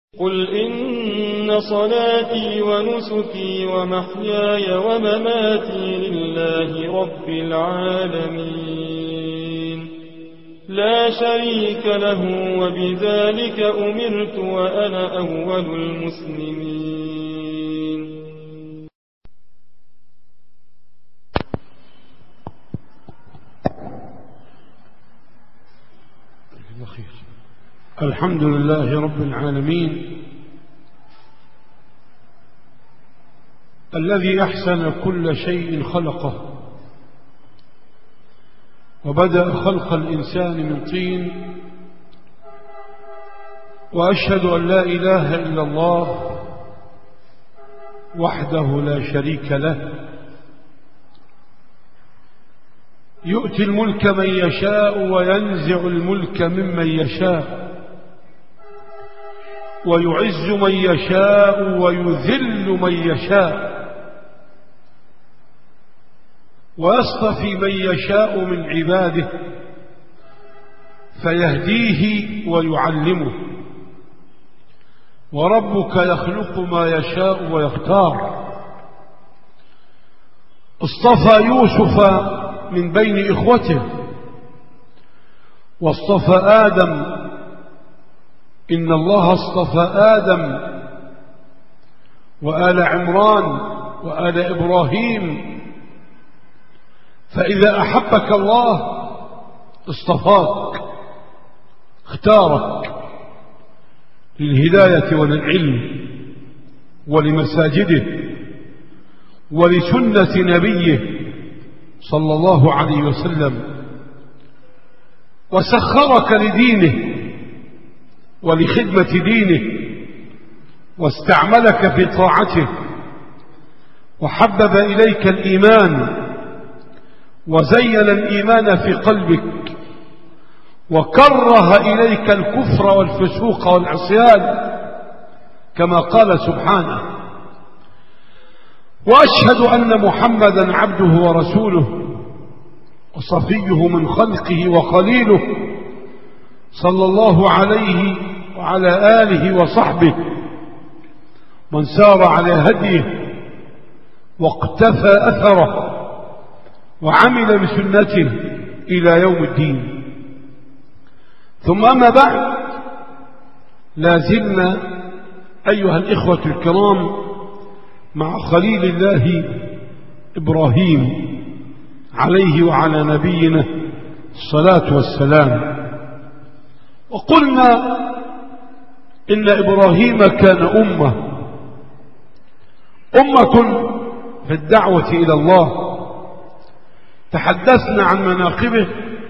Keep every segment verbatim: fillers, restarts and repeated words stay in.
قل إن صلاتي ونسكي ومحياي ومماتي لله رب العالمين لا شريك له وبذلك أمرت وأنا أول المسلمين. الحمد لله رب العالمين الذي أحسن كل شيء خلقه وبدأ خلق الإنسان من طين، وأشهد أن لا إله إلا الله وحده لا شريك له يؤتي الملك من يشاء وينزع الملك ممن يشاء ويعز من يشاء ويذل من يشاء ويصطفي من يشاء من عباده فيهديه ويعلمه، وربك يخلق ما يشاء ويختار. اصطفى يوسف من بين إخوته، واصطفى آدم، إن الله اصطفى آدم وآل عمران وآل إبراهيم، فإذا أحبك الله اصطفاك اختارك للهداية وللعلم ولمساجده ولسنة نبيه صلى الله عليه وسلم، وسخرك لدينه ولخدمة دينه، واستعملك في طاعته، وحبب إليك الإيمان وزين الإيمان في قلبك، وكره إليك الكفر والفسوق والعصيان كما قال سبحانه. وأشهد أن محمدا عبده ورسوله وصفيه من خلقه وخليله صلى الله عليه وعلى آله وصحبه من سار على هديه واقتفى أثره وعمل بسنته إلى يوم الدين. ثم أما بعد، لا زلنا أيها الإخوة الكرام مع خليل الله إبراهيم عليه وعلى نبينا الصلاة والسلام. وقلنا إن إبراهيم كان أمة أمة في الدعوة إلى الله. تحدثنا عن مناقبه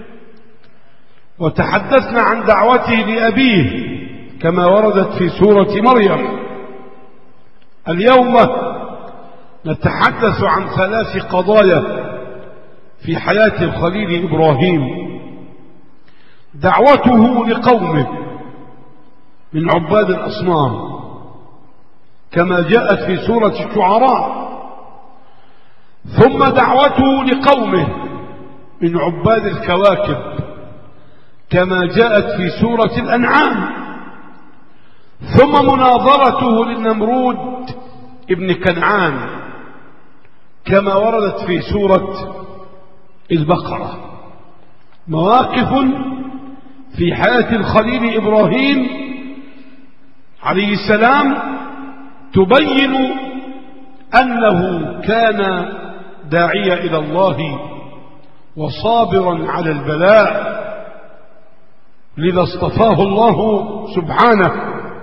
وتحدثنا عن دعوته لأبيه كما وردت في سورة مريم. اليوم نتحدث عن ثلاث قضايا في حياة الخليل إبراهيم: دعوته لقومه من عباد الأصنام كما جاءت في سورة الشعراء، ثم دعوته لقومه من عباد الكواكب كما جاءت في سورة الأنعام، ثم مناظرته للنمرود ابن كنعان كما وردت في سورة البقرة. مواقف في حياة الخليل إبراهيم عليه السلام تبين أنه كان داعيا إلى الله وصابرا على البلاء، لذا اصطفاه الله سبحانه.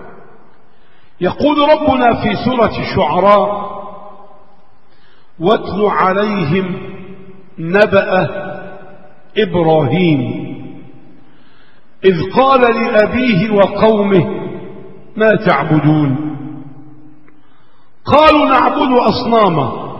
يقول ربنا في سورة الشعراء: واتل عليهم نبأ إبراهيم إذ قال لأبيه وقومه ما تعبدون قالوا نعبد أصناما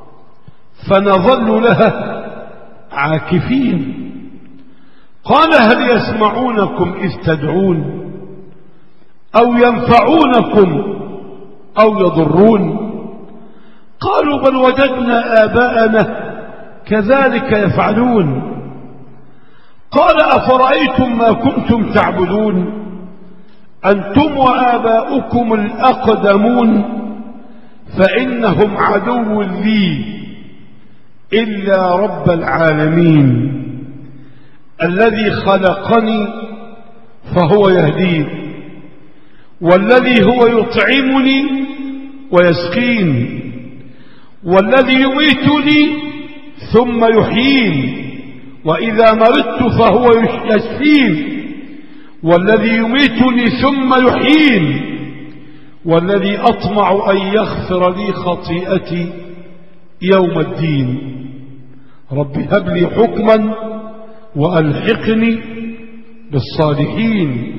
فنظل لها عاكفين قال هل يسمعونكم إذ تدعون أو ينفعونكم أو يضرون قالوا بل وجدنا آباءنا كذلك يفعلون قال أفرأيتم ما كنتم تعبدون أنتم وآباؤكم الأقدمون فإنهم عدو لي إلا رب العالمين الذي خلقني فهو يهدين، والذي هو يطعمني ويسقين، والذي يميتني ثم يحيين، وإذا مرضت فهو يشفين، والذي يميتني ثم يحيين، والذي أطمع أن يغفر لي خطيئتي يوم الدين. رب هب لي حكما وألحقني بالصالحين.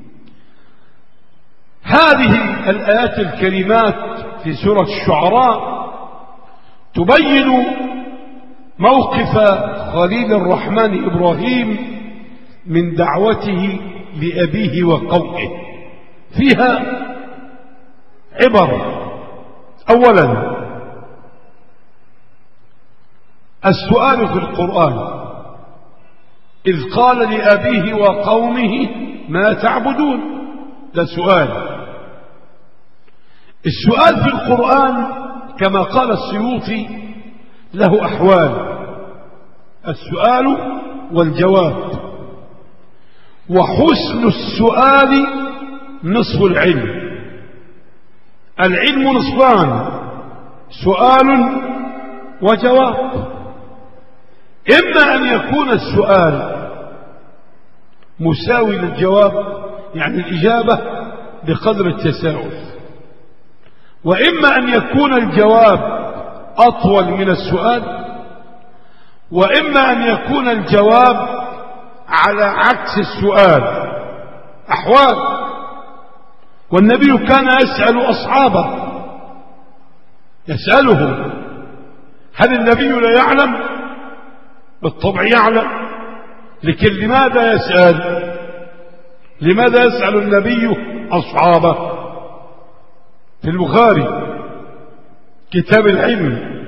هذه الآيات الكريمات في سورة الشعراء تبين موقف خليل الرحمن إبراهيم من دعوته لأبيه وقومه. فيها عبر. أولا السؤال في القرآن، إذ قال لأبيه وقومه ما تعبدون، ده سؤال. السؤال في القرآن كما قال السيوطي له أحوال: السؤال والجواب، وحسن السؤال نصف العلم. العلم نصفان: سؤال وجواب. إما أن يكون السؤال مساوي للجواب، يعني الإجابة بقدر التساؤل، وإما أن يكون الجواب أطول من السؤال، وإما أن يكون الجواب على عكس السؤال. أحوال. والنبي كان يسأل أصحابه، يسألهم. هل النبي لا يعلم؟ بالطبع يعلم، لكن لماذا يسأل؟ لماذا يسأل النبي أصحابه؟ في البخاري كتاب العلم: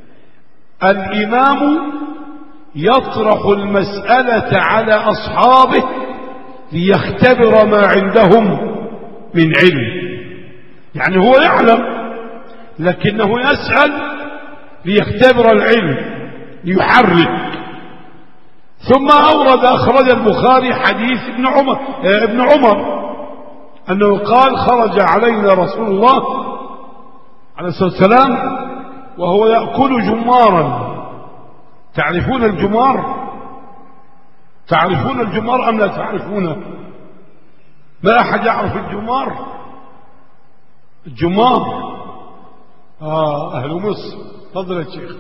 الإمام يطرح المسألة على أصحابه ليختبر ما عندهم من علم. يعني هو يعلم لكنه يسأل ليختبر العلم، ليحرك. ثم أورد أخرج البخاري حديث ابن عمر ابن عمر أنه قال: خرج علينا رسول الله عليه الصلاة والسلام وهو يأكل جمارا. تعرفون الجمار؟ تعرفون الجمار أم لا تعرفونه؟ ما أحد يعرف الجمار؟ الجمار آه أهل مصر. تفضل يا شيخ.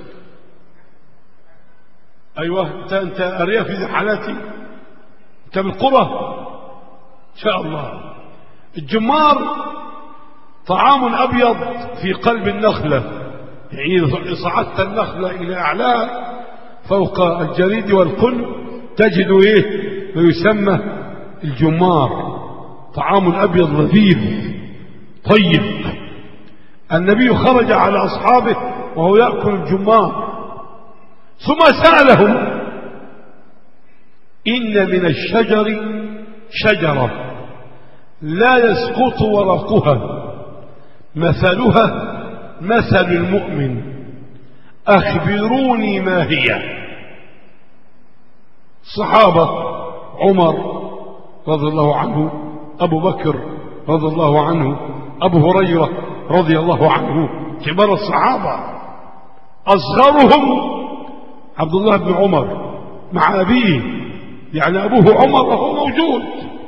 أيوة، أنت أنت أريافي زي حالاتي، أنت بالقرى إن شاء الله. الجمار طعام أبيض في قلب النخلة، يعني صعدت النخلة إلى أعلاها فوق الجريد والقل تجد إيه ما يسمى الجمار. طعام أبيض لذيذ طيب. النبي خرج على أصحابه وهو يأكل الجمار، ثم سألهم: إن من الشجر شجرة لا يسقط ورقها مثلها مثل المؤمن، أخبروني ما هي؟ صحابة: عمر رضي الله عنه، أبو بكر رضي الله عنه، أبو هريرة رضي الله عنه، كبار الصحابة. أصغرهم عبد الله بن عمر مع أبيه، يعني أبوه عمر وهو موجود.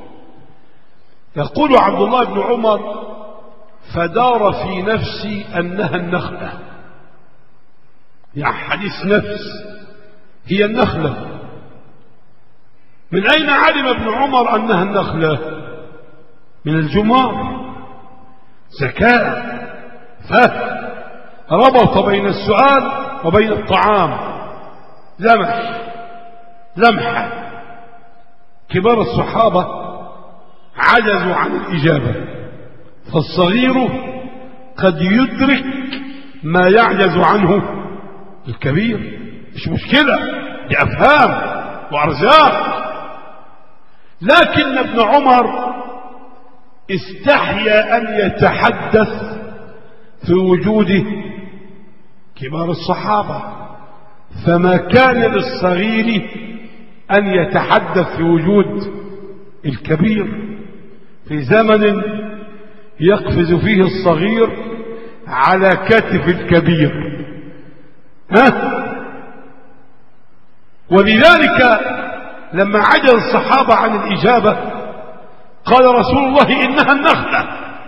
يقول عبد الله بن عمر: فدار في نفسي أنها النخلة. يعني حديث نفس، هي النخلة. من أين علم ابن عمر أنها النخلة؟ من الجمار. ذكاء، فهم، ربط بين السؤال وبين الطعام، لمح لمحة. كبار الصحابة عجزوا عن الإجابة، فالصغير قد يدرك ما يعجز عنه الكبير، مش مشكلة، دي أفهام وأرزاق. لكن ابن عمر استحيا أن يتحدث في وجود كبار الصحابة، فما كان للصغير أن يتحدث في وجود الكبير في زمن يقفز فيه الصغير على كتف الكبير. ها؟ ولذلك لما عجز الصحابة عن الإجابة قال رسول الله إنها النخلة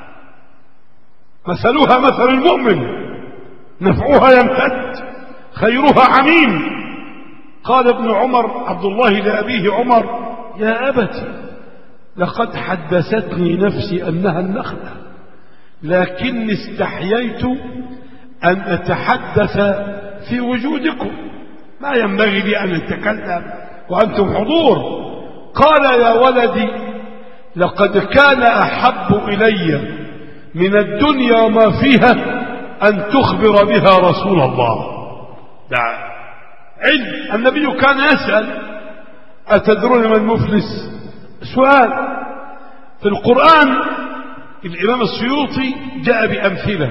مثلها مثل المؤمن نفعها يمتد خيرها عميم. قال ابن عمر عبد الله لأبيه عمر يا أبت لقد حدثتني نفسي أنها النخلة، لكني استحييت أن أتحدث في وجودكم، ما ينبغي لي أن أتكلم وأنتم حضور. قال يا ولدي لقد كان أحب إلي من الدنيا وما فيها أن تخبر بها رسول الله. ده علم. النبي كان يسأل أتدرون ما المفلس؟ سؤال. في القرآن الإمام السيوطي جاء بأمثلة.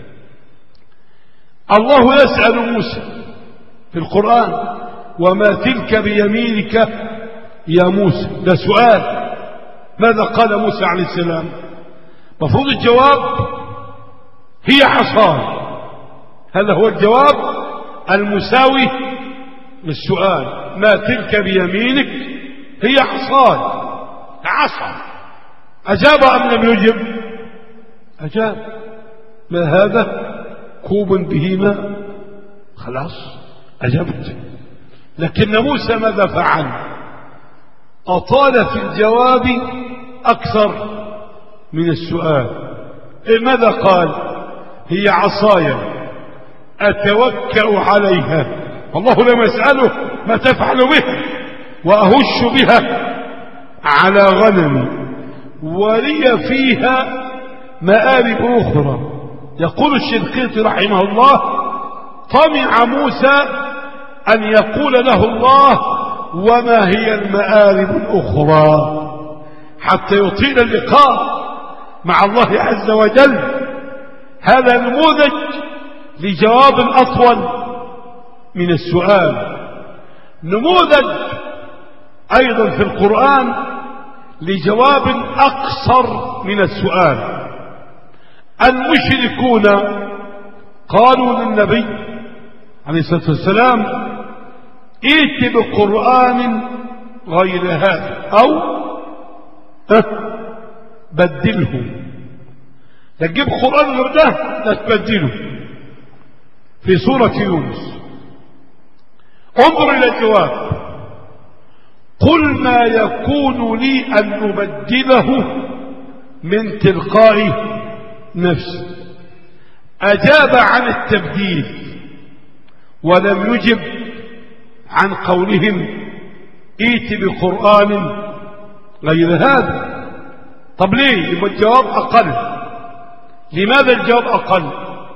الله يسأل موسى في القرآن وما تلك بيمينك يا موسى، ده سؤال. ماذا قال موسى عليه السلام؟ مفروض الجواب هي عصاي. هذا هو الجواب المساوي للسؤال. ما تلك بيمينك؟ هي عصاي، عصا. أجاب أم لم يجب؟ أجاب. ما هذا؟ كوب به ماء. خلاص أجبت. لكن موسى ماذا فعل؟ أطال في الجواب أكثر من السؤال. ماذا قال؟ هي عصاي أتوكأ عليها. الله لم يسأله ما تفعل بها، وأهش بها على غنمي ولي فيها مآرب أخرى. يقول الشنقيطي رحمه الله طمع موسى أن يقول له الله وما هي المآرب الأخرى حتى يطيل اللقاء مع الله عز وجل. هذا نموذج لجواب أطول من السؤال. نموذج أيضا في القرآن لجواب أقصر من السؤال. المشركون قالوا للنبي عليه الصلاة والسلام ائت بقرآن غير هذا أو بدله. تجيب قرآن غير ده لا تبدله. في سورة يونس انظر إلى الجواب. قل ما يكون لي أن أبدله من تلقاء نفسي. أجاب عن التبديل ولم يجب عن قولهم ائت بقرآن غير هذا. طب ليه؟ يبقى الجواب أقل. لماذا الجواب أقل؟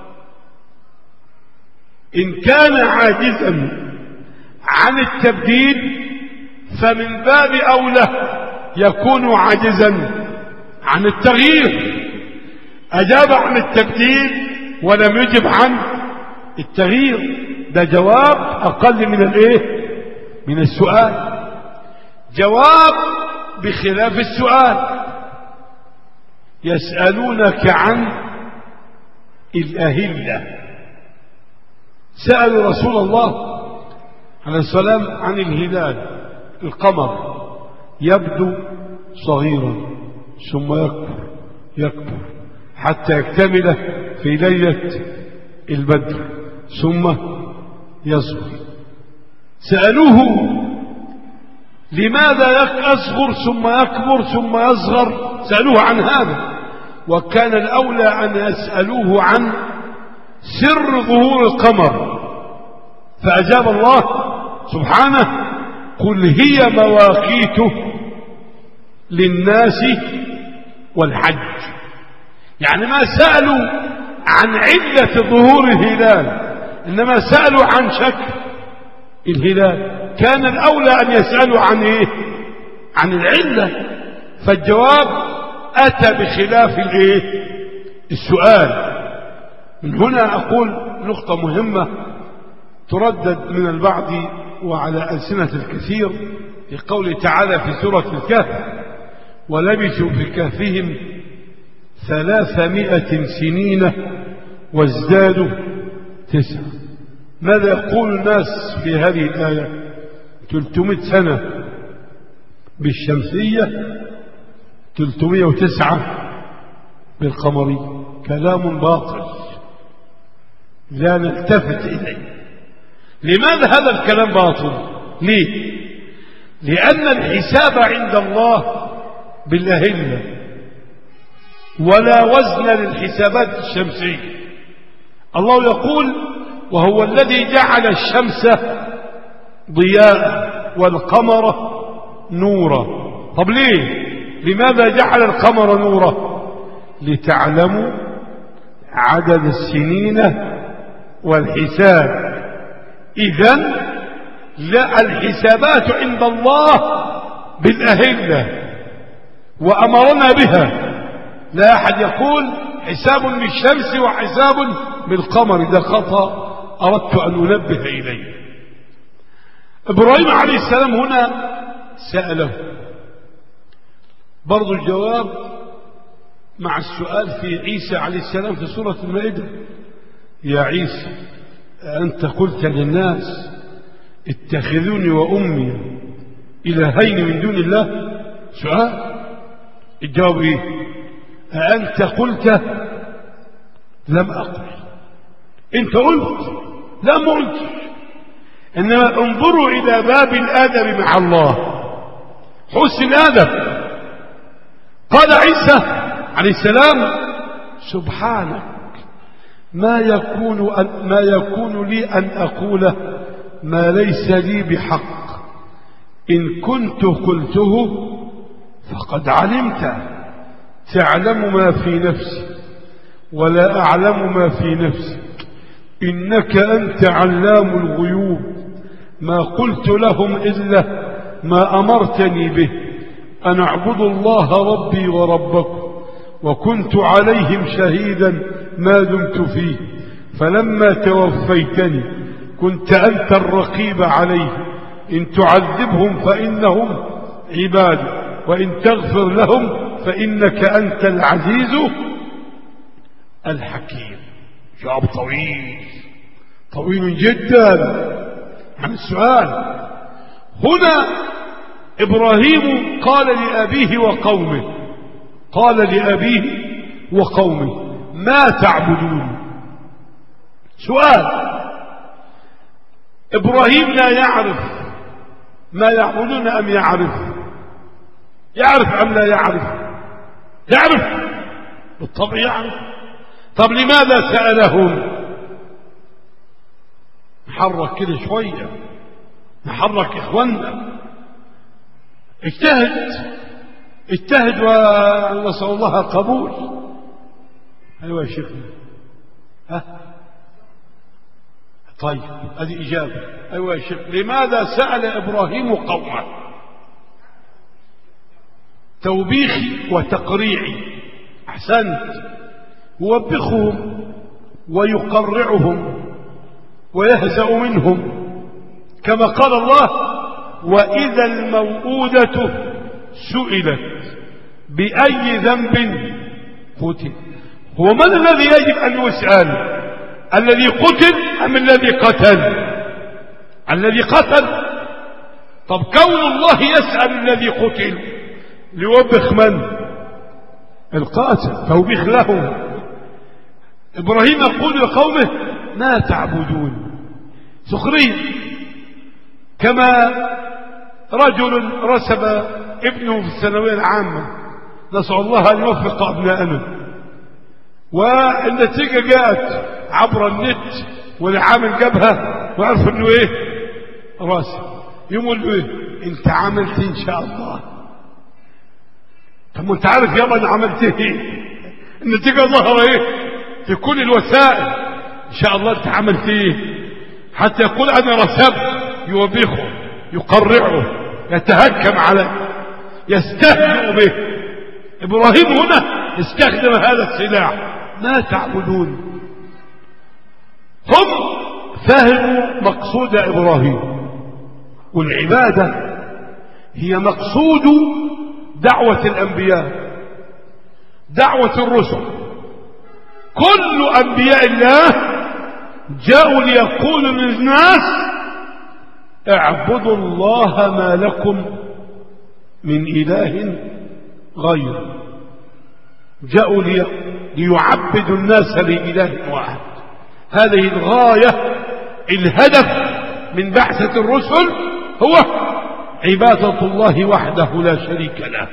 إن كان عاجزا عن التبديل فمن باب أولى يكون عاجزا عن التغيير. أجاب عن التبديل ولم يجب عن التغيير. ده جواب أقل من الايه؟ من السؤال. جواب بخلاف السؤال. يسألونك عن الأهلة. سألوا رسول الله عليه السلام عن الهلال. القمر يبدو صغيرا ثم يكبر يكبر حتى يكتمل في ليلة البدر ثم يصغر. سألوه لماذا يصغر ثم يكبر ثم يصغر؟ سألوه عن هذا، وكان الأولى أن يسألوه عن سر ظهور القمر. فأجاب الله سبحانه قل هي مواقيت للناس والحج. يعني ما سألوا عن علة ظهور الهلال، إنما سألوا عن شكل الهلال. كان الأولى أن يسألوا عن إيه؟ عن العلة. فالجواب أتى بخلاف الايه السؤال. من هنا أقول نقطة مهمة تردد من البعض وعلى ألسنة الكثير في قوله تعالى في سورة الكهف: ولبثوا في كهفهم ثلاثمائة سنين وازدادوا تسعة. ماذا يقول الناس في هذه الآية؟ ثلاثمائة سنة بالشمسية، ثلاثمائة وتسعة بالقمرية. كلام باطل لا نلتفت إليه. لماذا هذا الكلام باطل؟ ليه؟ لأن الحساب عند الله بالأهلة ولا وزن للحسابات الشمسية. الله يقول: وهو الذي جعل الشمس ضياء والقمر نورا. طب ليه؟ لماذا جعل القمر نورا؟ لتعلموا عدد السنين والحساب. إذن لا، الحسابات عند الله بالأهلة وأمرنا بها. لا أحد يقول حساب بالشمس وحساب بالقمر، ده خطأ أردت أن أنبه إليه. إبراهيم عليه السلام هنا سأله برضو الجواب مع السؤال في عيسى عليه السلام في سورة المائدة: يا عيسى أنت قلت للناس اتخذوني وأمي إلهين من دون الله؟ سؤال. الجواب إيه؟ أأنت قلت؟ لم أقل. أنت قلت؟ لا، ما قلت. إنما انظروا إلى باب الآدب مع الله، حسن الآدب. قال عيسى عليه السلام: سبحانك ما يكون أن ما يكون لي أن أقوله ما ليس لي بحق، إن كنت قلته فقد علمت، تعلم ما في نفسي ولا أعلم ما في نفسك، إنك أنت علام الغيوب. ما قلت لهم إلا ما أمرتني به، أن اعبدوا الله ربي وربكم، وكنت عليهم شهيدا ما دمت فيه، فلما توفيتني كنت أنت الرقيب عليهم، إن تعذبهم فإنهم عباد، وإن تغفر لهم فإنك أنت العزيز الحكيم. جواب طويل طويل جدا عن السؤال. هنا إبراهيم قال لأبيه وقومه قال لأبيه وقومه ما تعبدون؟ سؤال. إبراهيم لا يعرف ما يعبدون أم يعرف؟ يعرف أم لا يعرف؟ يعرف بالطبع، يعرف. طب لماذا سألهم؟ نحرك كده شوية، نحرك إخواننا. اجتهد اجتهد ونسأل الله قبول. أيوة يا شيخنا. ها طيب، هذه إجابة. أيوة يا شيخ. لماذا سأل إبراهيم قومه؟ توبيخي وتقريعي. أحسنت. يوبخهم ويقرعهم ويهزأ منهم، كما قال الله: وإذا الموءودة سئلت بأي ذنب قتل. هو من الذي يجب أن يسأل؟ الذي قتل أم الذي قتل؟ الذي قتل. طب كون الله يسأل الذي قتل ليوبخ من؟ القاتل، توبيخ له. إبراهيم يقول لقومه ما تعبدون؟ سخرية. كما رجل رسب ابنه في الثانوية العامة، نسأل الله أن يوفق أبناءنا، والنتيجة جاءت عبر النت والعامل جابها وعرف انه ايه راسب. يقول له ايه؟ انت عملت ان شاء الله. طب ما انت عارف يابا انا عملت ايه؟ النتيجة ظهر ايه في كل الوسائل. ان شاء الله انت عملت ايه؟ حتى يقول انا رسبت، يوبخه، يقرعه، يتهكم عليه، يستهزئ به. إبراهيم هنا استخدم هذا السلاح. ما تعبدون؟ هم فهموا مقصود إبراهيم، والعبادة هي مقصود دعوة الأنبياء، دعوة الرسل. كل أنبياء الله جاءوا ليقولوا للناس اعبدوا الله ما لكم من إله غيره. جاءوا ليعبدوا الناس لإله واحد. هذه الغاية، الهدف من بعثة الرسل هو عبادة الله وحده لا شريك له.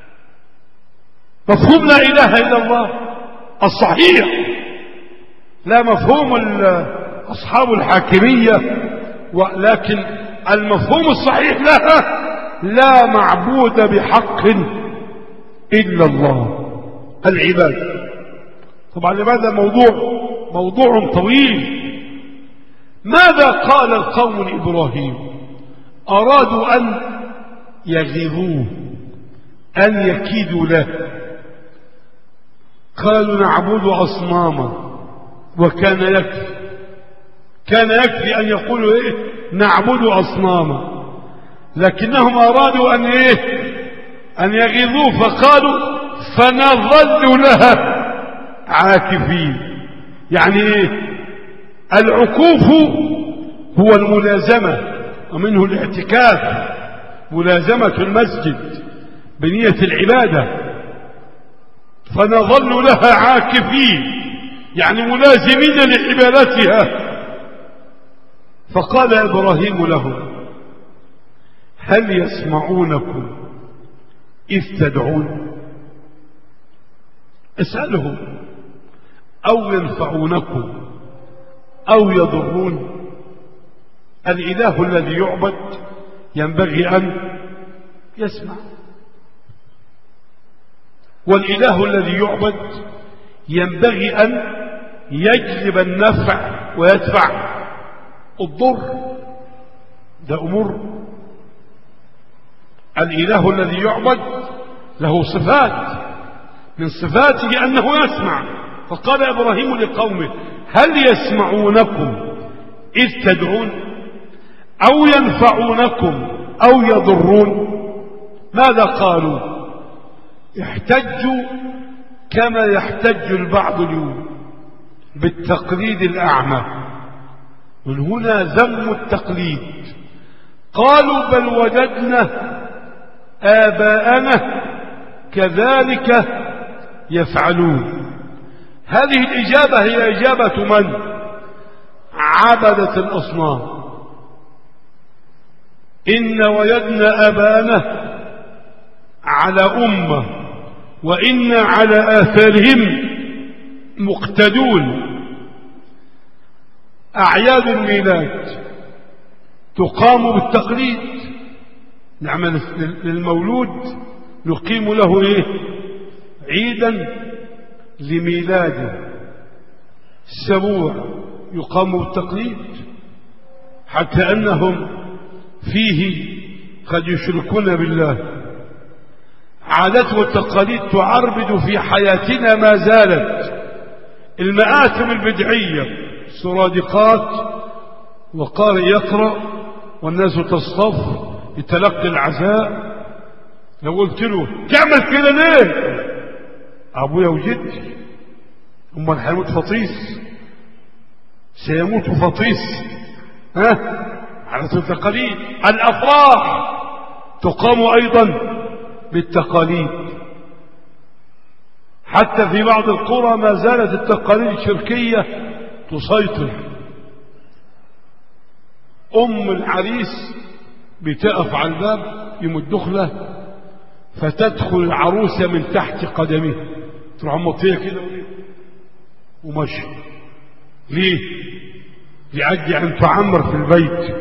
مفهوم لا إله إلا الله الصحيح، لا مفهوم أصحاب الحاكمية، ولكن المفهوم الصحيح لها لا معبود بحق إلا الله. العبادة طبعا العبادة موضوع موضوع طويل. ماذا قال القوم لإبراهيم؟ أرادوا أن يغيظوه، أن يكيدوا له. قالوا نعبد أصناما، وكان يكفي كان يكفي أن يقولوا إيه؟ نعبد أصناما، لكنهم أرادوا أن إيه؟ أن يغيظوه، فقالوا فنظل لها عاكفين. يعني إيه؟ العكوف هو الملازمة، ومنه الاعتكاف، ملازمة المسجد بنية العبادة. فنظل لها عاكفين يعني ملازمين لعبادتها. فقال إبراهيم لهم هل يسمعونكم إذ تدعون؟ اسألهم أو ينفعونكم أو يضرون. الإله الذي يعبد ينبغي أن يسمع، والإله الذي يعبد ينبغي أن يجلب النفع ويدفع الضر. ده أمور. الإله الذي يعبد له صفات، من صفاته أنه يسمع. فقال إبراهيم لقومه هل يسمعونكم إذ تدعون أو ينفعونكم أو يضرون؟ ماذا قالوا؟ احتجوا كما يحتج البعض اليوم بالتقليد الأعمى. من هنا ذم التقليد. قالوا بل وجدنا آباءنا كذلك يفعلون. هذه الإجابة هي إجابة من؟ عبدة الأصنام. إن وجدنا آباءنا على أمة وإن على آثارهم مقتدون. أعياد الميلاد تقام بالتقليد. نعمل للمولود نقيم له إيه؟ عيدا لميلاده. السبوع يقام بالتقليد، حتى أنهم فيه قد يشركون بالله. عادات والتقاليد تعربد في حياتنا ما زالت. المآثم البدعية، سرادقات وقارئ يقرأ والناس تصطف لتلقي العزاء. لو قلت له تعمل كده ليه؟ أبويا وجدي. أمال هيموت فطيس، سيموت فطيس. ها؟ على التقاليد. الأفراح تقام أيضا بالتقاليد. حتى في بعض القرى ما زالت التقاليد الشركية تسيطر. أم العريس بتقف على الباب يوم الدخلة، فتدخل العروسة من تحت قدمه، تروح مطية كده ومشي. ليه؟ لأجل أن تعمر في البيت.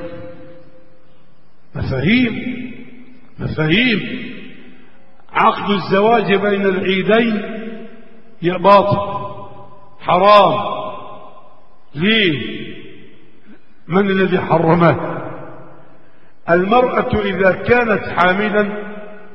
مفاهيم مفاهيم عقد الزواج بين العيدين يا باطل، حرام. ليه؟ من الذي حرمه؟ المرأة إذا كانت حاملا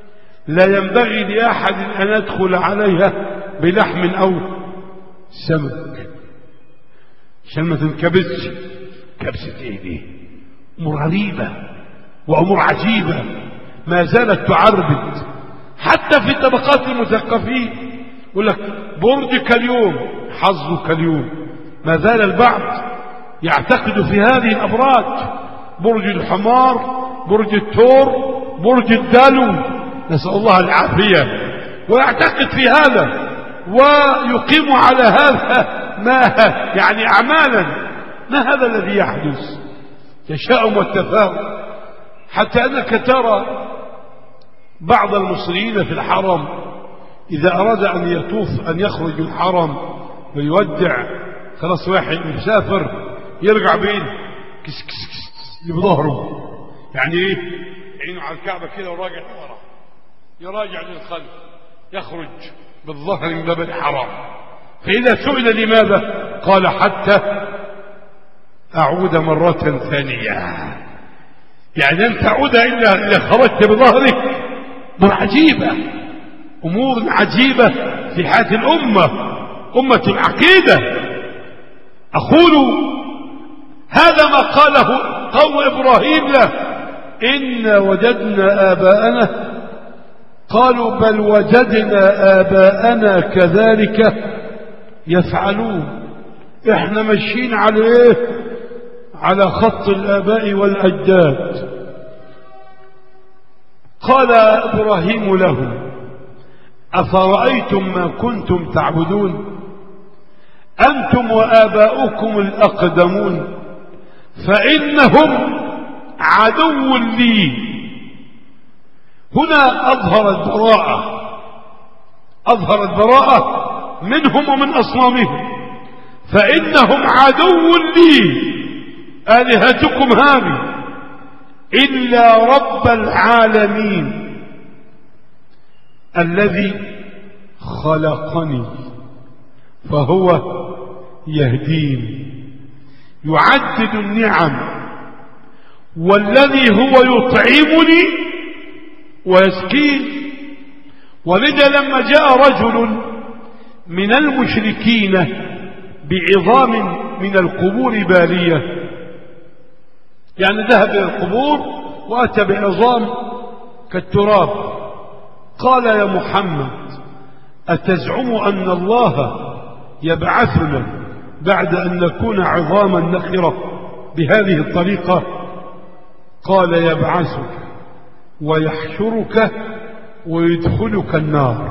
لا ينبغي لأحد أن يدخل عليها بلحم أو سمك عشان ما تنكبسش. كبسة ايه دي؟ أمور غريبة وأمور عجيبة ما زالت تعربد حتى في طبقات المثقفين. يقول لك برجك اليوم حظك اليوم. ما زال البعض يعتقد في هذه الأبراج، برج الحمار، برج الثور، برج الدلو، نسأل الله العافية، ويعتقد في هذا ويقيم على هذا ما يعني أعمالا. ما هذا الذي يحدث؟ تشاؤم والتفاؤل، حتى أنك ترى بعض المصريين في الحرم إذا أراد أن يطوف أن يخرج من الحرم ويودع خلاص واحد مسافر يرجع بين كس كس كس بظهره، يعني ايه؟ عينه على الكعبة كده وراجع ورا، يراجع للخلف، يخرج بالظهر من باب الحرام. فإذا سئل لماذا قال حتى أعود مرة ثانية. يعني لن تعود إلا إذا خرجت بظهرك. أمور عجيبة، أمور عجيبة في حياة الأمة، أمة العقيدة. أقول هذا ما قاله قوم إبراهيم له: إن وجدنا آباءنا. قالوا بل وجدنا آباءنا كذلك يفعلون. احنا ماشيين على ايه؟ على خط الآباء والأجداد. قال إبراهيم له: أفرأيتم ما كنتم تعبدون أنتم وآباؤكم الأقدمون فإنهم عدو لي. هنا أظهر البراءة، أظهر البراءة منهم ومن أصنامهم. فإنهم عدو لي آلهتكم هذه إلا رب العالمين الذي خلقني فهو يهدين. يعدد النعم، والذي هو يطعمني ويسقين. ولذا لما جاء رجل من المشركين بعظام من القبور بالية، يعني ذهب إلى القبور وأتى بعظام كالتراب، قال: يا محمد أتزعم أن الله يبعثنا بعد أن نكون عظاما نخرة بهذه الطريقة؟ قال: يبعثك ويحشرك ويدخلك النار.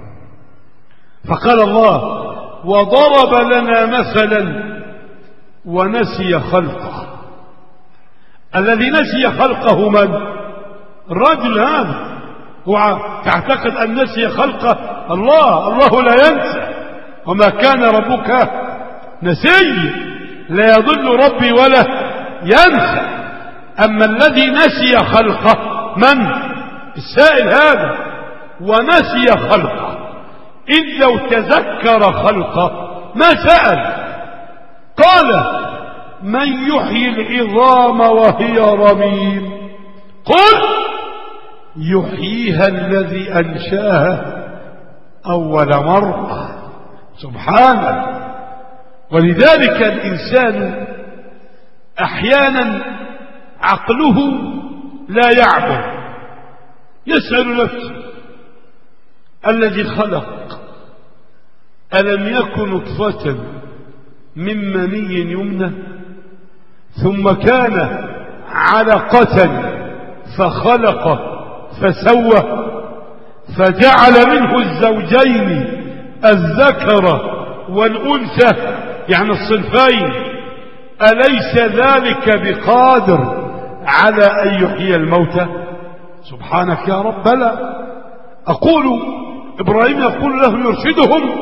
فقال الله: وضرب لنا مثلا ونسي خلقه. الذي نسي خلقه من؟ الرجل هذا. تعتقد أن نسي خلقه الله؟ الله لا ينسى، وما كان ربك نسي، لا يضل ربي ولا ينسى. أما الذي نسي خلقه من؟ السائل هذا. ونسي خلقه، إذ لو تذكر خلقه ما سأل. قال: من يحيي العظام وهي رميم؟ قل: يحييها الذي أنشأها أول مرة. سبحانه. ولذلك الإنسان أحيانا عقله لا يعبر، يسأل نفسه: الذي خلق ألم يكن نطفة من مني يمنى ثم كان علقة فخلق فسوى فجعل منه الزوجين الذكر والأنثى، يعني الصنفين، أليس ذلك بقادر على أن يحيي الموتى؟ سبحانك يا رب. بلى. أقول إبراهيم يقول له يرشدهم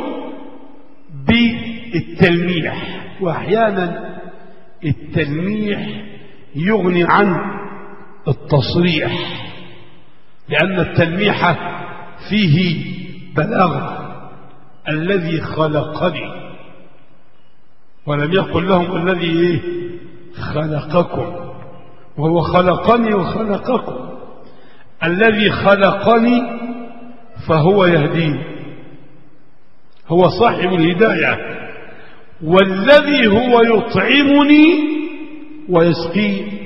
بالتلميح، وأحيانا التلميح يغني عن التصريح، لأن التلميح فيه بلاغة. الذي خلقني، ولم يقل لهم الذي خلقكم، وهو خلقني وخلقكم. الذي خلقني فهو يهدين، هو صاحب الهداية. والذي هو يطعمني ويسقين.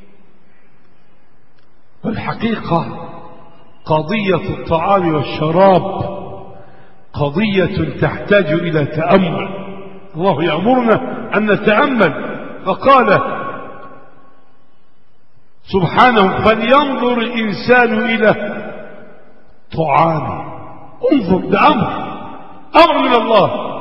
والحقيقة قضية الطعام والشراب قضية تحتاج إلى تأمل. الله يأمرنا أن نتأمل، فقال سبحانه فلينظر الإنسان إلى طعامه. انظر، ده أمر أمر من الله.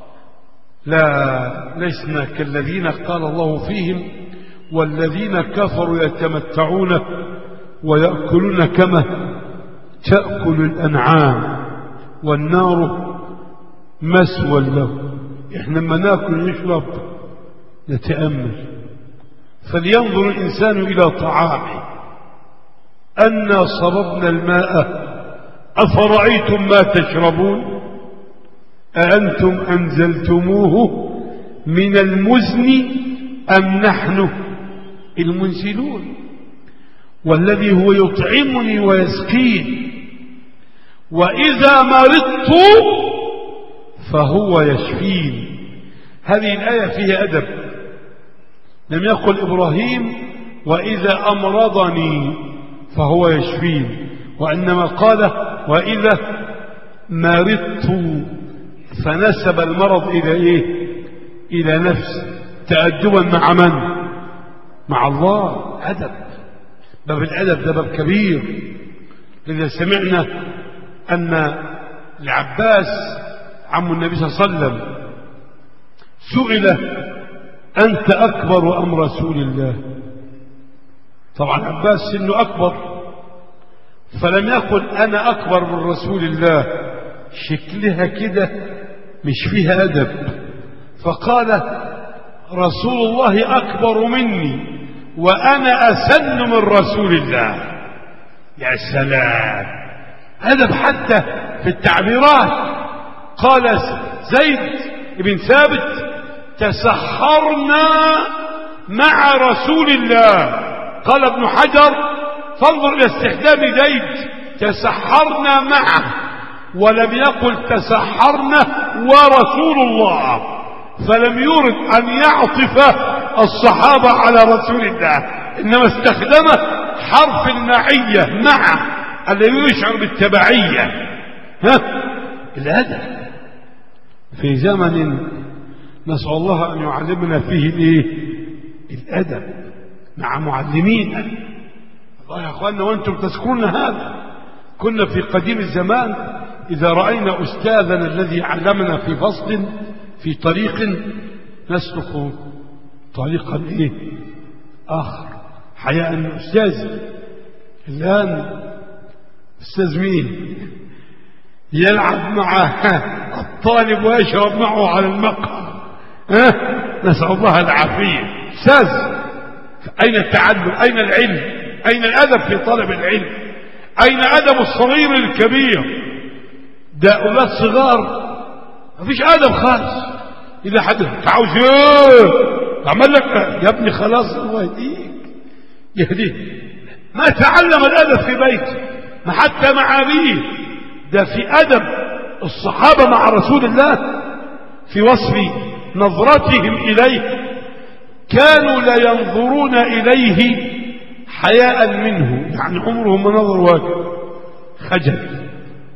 لا لسنا كالذين قال الله فيهم والذين كفروا يتمتعون ويأكلون كما تأكل الأنعام والنار مسوى له. احنا لما ناكل ونشرب نتأمل. فلينظر الإنسان إلى طعامه أنا صببنا الماء أفرأيتم ما تشربون أأنتم أنزلتموه من المزن أم نحن المنزلون. والذي هو يطعمني ويسقين وإذا مرضت فهو يشفين. هذه الآية فيها أدب. لم يقل إبراهيم وإذا أمرضني فهو يشفين، وإنما قال وإذا مرضت، فنسب المرض إلى إيه؟ إلى نفسه، تأدبا مع من؟ مع الله. أدب. باب الأدب ده باب كبير. لذا سمعنا أن العباس عم النبي صلى الله عليه وسلم سئل أنت أكبر أم رسول الله؟ طبعا عباس سنه أكبر، فلم يقل أنا أكبر من رسول الله، شكلها كده مش فيها أدب، فقال رسول الله أكبر مني وأنا أسن من رسول الله. يا سلام، أدب حتى في التعبيرات. قال زيد بن ثابت تسحرنا مع رسول الله. قال ابن حجر فانظر إلى استخدام زيد، تسحرنا معه، ولم يقل تسحرنا ورسول الله، فلم يرد أن يعطف الصحابة على رسول الله، إنما استخدم حرف المعية مع الذي يشعر بالتبعية. ها الأدب في زمن نسأل الله أن يعلمنا فيه الإيه؟ الأدب مع معلمين. الله يا أخواننا وأنتم تذكرون هذا. كنا في قديم الزمان إذا رأينا أستاذنا الذي علمنا في فصل في طريق نسلك طريقا إيه آخر حياء الأستاذ. الآن أستاذ مين يلعب مع الطالب ويشرب معه على المقهى؟ ها؟ نسأل الله العافية. أستاذ، أين التعلم؟ أين العلم؟ أين الأدب في طلب العلم؟ أين أدب الصغير الكبير؟ ده أولاد صغار ما فيش أدب خالص. إذا حد تعوز عمل لك يا ابني خلاص الله يهديك يهديك، ما تعلم الأدب في بيته، ما حتى مع أبيه. ده في أدب الصحابة مع رسول الله في وصف نظرتهم إليه، كانوا لا ينظرون إليه حياء منه، يعني عمرهم ما نظر واجب خجل.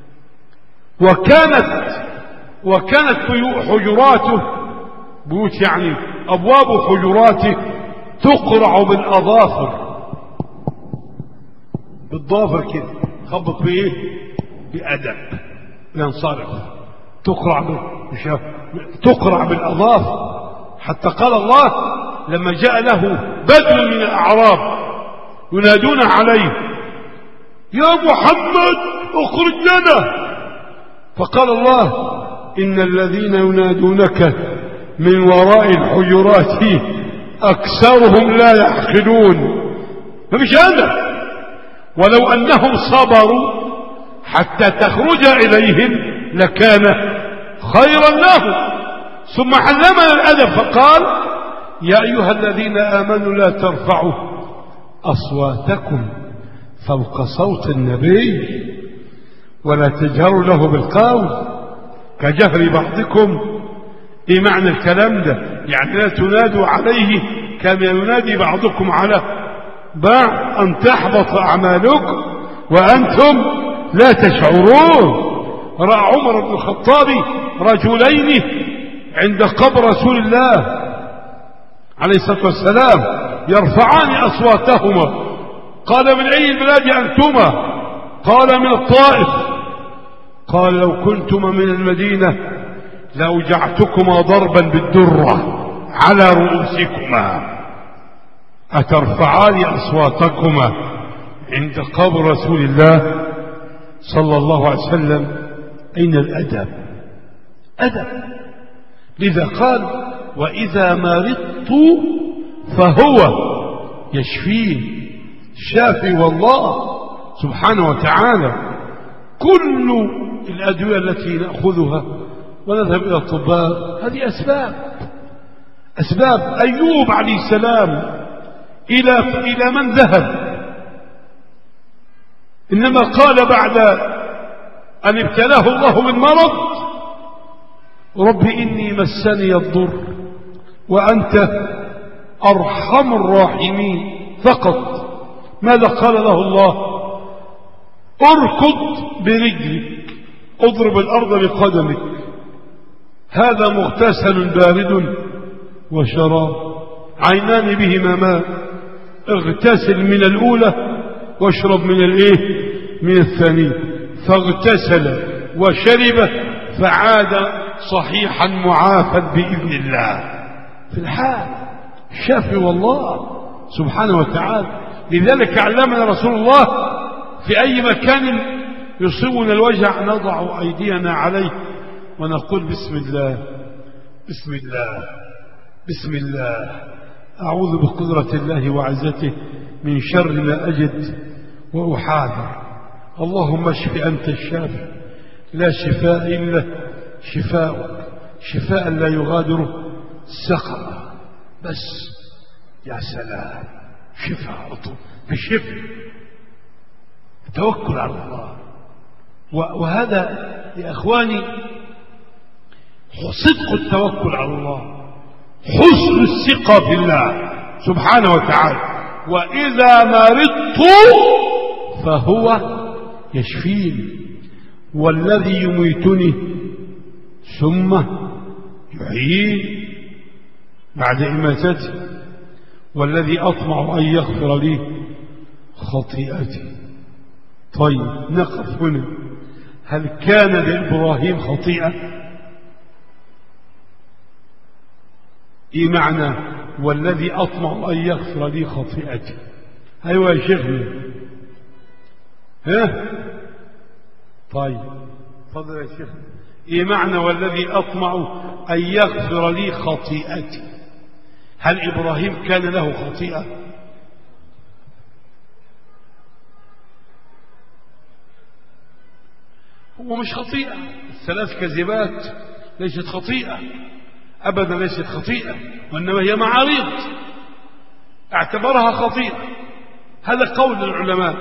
وكانت وكانت حجراته بيوت يعني أبواب حجراته تقرع بالأظافر، بالضافر كده خبط بإيه؟ بأدب ينصرف. تقرع تقرع بالأظافر، حتى قال الله لما جاء له بدو من الأعراب ينادون عليه يا محمد اخرج لنا، فقال الله إن الذين ينادونك من وراء الحجرات أكثرهم لا يعقلون. فمش هذا، ولو أنهم صبروا حتى تخرج إليهم لكان خيرا لهم. ثم علمنا الأدب فقال يا أيها الذين آمنوا لا ترفعوا أصواتكم فوق صوت النبي ولا تجهروا له بالقول كجهر بعضكم. ايه معنى الكلام ده؟ يعني لا تنادوا عليه كما ينادي بعضكم على بعض أن تحبط أعمالكم وأنتم لا تشعرون. رأى عمر بن الخطاب رجلين عند قبر رسول الله عليه الصلاة والسلام يرفعان أصواتهما. قال من أي البلاد أنتما؟ قال من الطائف. قال لو كنتما من المدينة لأوجعتكما ضربا بالدرة على رؤوسكما، أترفعان أصواتكما عند قبر رسول الله صلى الله عليه وسلم؟ أين الأدب؟ أدب. لذا قال وإذا مرضت فهو يشفين. شافي والله سبحانه وتعالى. كل الأدوية التي نأخذها ونذهب إلى الطباء هذه أسباب أسباب. أيوب عليه السلام إلى إلى من ذهب؟ إنما قال بعد أن ابتلاه الله من مرض رب إني مسني الضر وأنت أرحم الراحمين فقط. ماذا قال له الله؟ اركض برجلك اضرب الأرض بقدمك هذا مغتسل بارد وشراب عينان بهما ماء اغتسل من الأولى واشرب من الايه من الثانية. فاغتسل وشرب فعاد صحيحا معافا بإذن الله في الحال. شافي والله سبحانه وتعالى. لذلك علمنا رسول الله في أي مكان يصيبنا الوجع نضع أيدينا عليه ونقول بسم الله بسم الله بسم الله أعوذ بقدرة الله وعزته من شر ما أجد وأحاذر. اللهم اشف أنت الشافي لا شفاء إلا شفاءك شفاء لا يغادر سقما. بس يا سلام شفاء بشفاء توكل على الله. وهذا يا أخواني صدق التوكل على الله حسن الثقة في الله سبحانه وتعالى. وإذا مرضت فهو يشفين والذي يميتني ثم يحيين بعد إماتتي والذي أطمع أن يغفر لي خطيئتي. طيب نقف هنا. هل كان لإبراهيم خطيئة؟ إيه معنى والذي أطمع أن يغفر لي خطيئتي؟ أيوة يا شيخنا. ها طيب فضل يا شيخ. إيه معنى والذي أطمع أن يغفر لي خطيئتي؟ هل إبراهيم كان له خطيئة؟ هو مش خطيئة. الثلاث كذبات ليست خطيئة أبدا، ليست خطيئة، وإنما هي معارض اعتبرها خطيئة. هذا قول العلماء.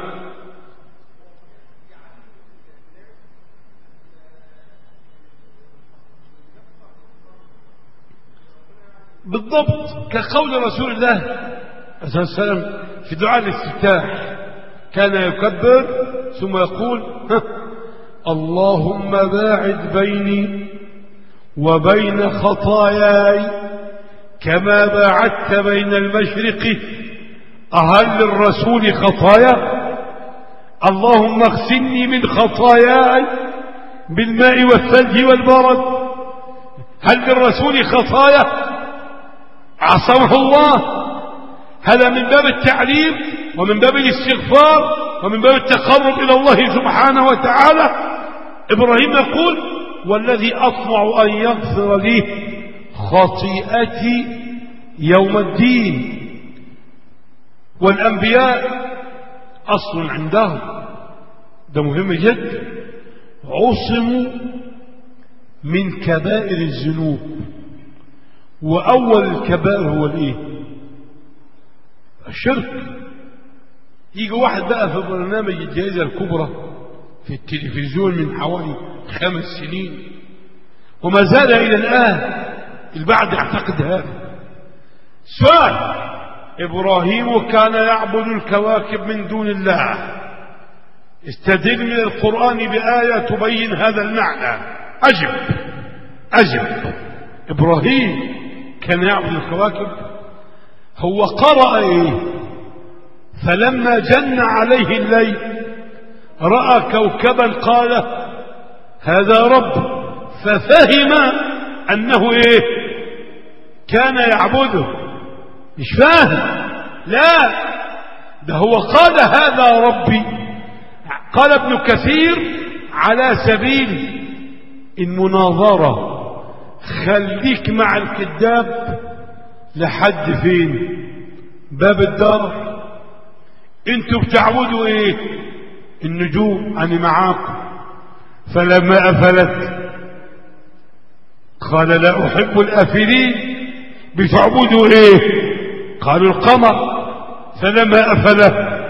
بالضبط كقول رسول الله صلى الله عليه وسلم في دعاء الافتتاح كان يكبر ثم يقول اللهم باعد بيني وبين خطاياي كما باعدت بين المشرق. أهل للرسول خطايا؟ اللهم اغسلني من خطاياي بالماء والثلج والبرد. هل للرسول خطايا؟ عصمه الله. هذا من باب التعليم ومن باب الاستغفار ومن باب التقرب إلى الله سبحانه وتعالى. إبراهيم يقول والذي أطمع أن يغفر لي خطيئتي يوم الدين. والأنبياء أصل عندهم ده مهم جدا عصموا من كبائر الذنوب. وأول الكبائر هو الإيه؟ الشرك. يجي واحد بقى في برنامج الجائزة الكبرى في في التلفزيون من حوالي خمس سنين وما زال إلى الآن البعض يعتقد هذا. سؤال: إبراهيم كان يعبد الكواكب من دون الله، استدل من القرآن بآية تبين هذا المعنى. أجب أجب إبراهيم كان يعبد الكواكب؟ هو قرأ إيه؟ فلما جن عليه الليل رأى كوكبا قال هذا رب، ففهم أنه إيه؟ كان يعبده. مش فاهم، لا، ده هو قال هذا ربي. قال ابن كثير على سبيل المناظرة، خليك مع الكذاب لحد فين؟ باب الدار. انتوا بتعبدوا ايه؟ النجوم. انا معاكم. فلما افلت قال لا احب الافلين. بتعبدوا ايه؟ قالوا القمر. فلما افل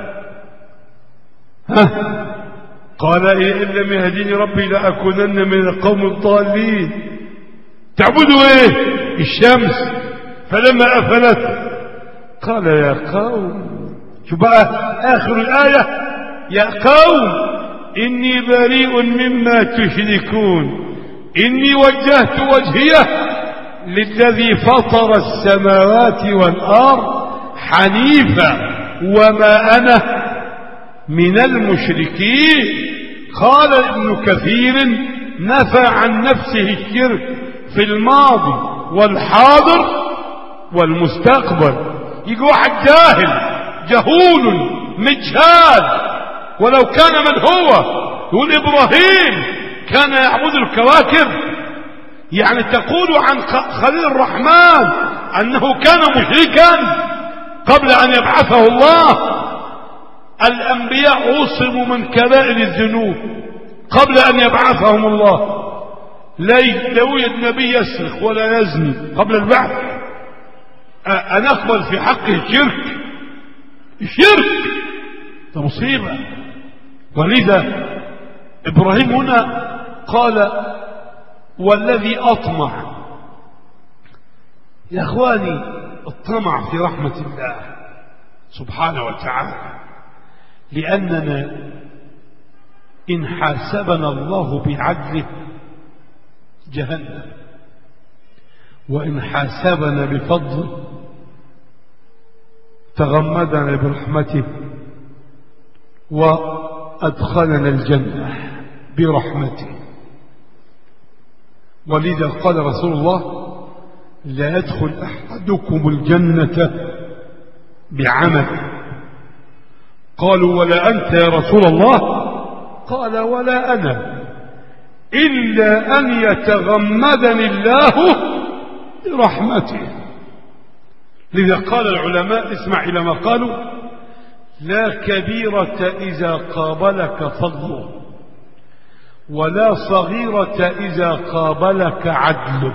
ها قال إيه إن لم يهديني ربي لأكونن من القوم الضالين. تعبدوا ايه؟ الشمس. فلما أفلت قال يا قوم، شو بقى آخر الآية؟ يا قوم إني بريء مما تشركون إني وجهت وجهي للذي فطر السماوات والأرض حنيفا وما أنا من المشركين. قال ابن كثير نفى عن نفسه الشرك في الماضي والحاضر والمستقبل. يجي واحد جاهل جهول مجهال ولو كان من هو يقول إبراهيم كان يعبد الكواكب، يعني تقول عن خليل الرحمن أنه كان مشركا قبل أن يبعثه الله. الأنبياء عصموا من كبائر الذنوب قبل أن يبعثهم الله. لا يوجد نبي يسرق ولا يزني قبل البعث. أن أقبل في حقه الشرك؟ الشرك ده مصيبة. ولذا إبراهيم هنا قال والذي أطمع. يا أخواني، الطمع في رحمة الله سبحانه وتعالى، لأننا إن حاسبنا الله بعدله جهنم، وإن حاسبنا بفضله تغمدنا برحمته وأدخلنا الجنة برحمته. ولذا قال رسول الله لا يدخل أحدكم الجنة بعمل. قالوا ولا أنت يا رسول الله؟ قال ولا أنا إلا أن يتغمدني الله برحمته. لذا قال العلماء، اسمع إلى ما قالوا: لا كبيرة إذا قابلك فضله، ولا صغيرة إذا قابلك عدله.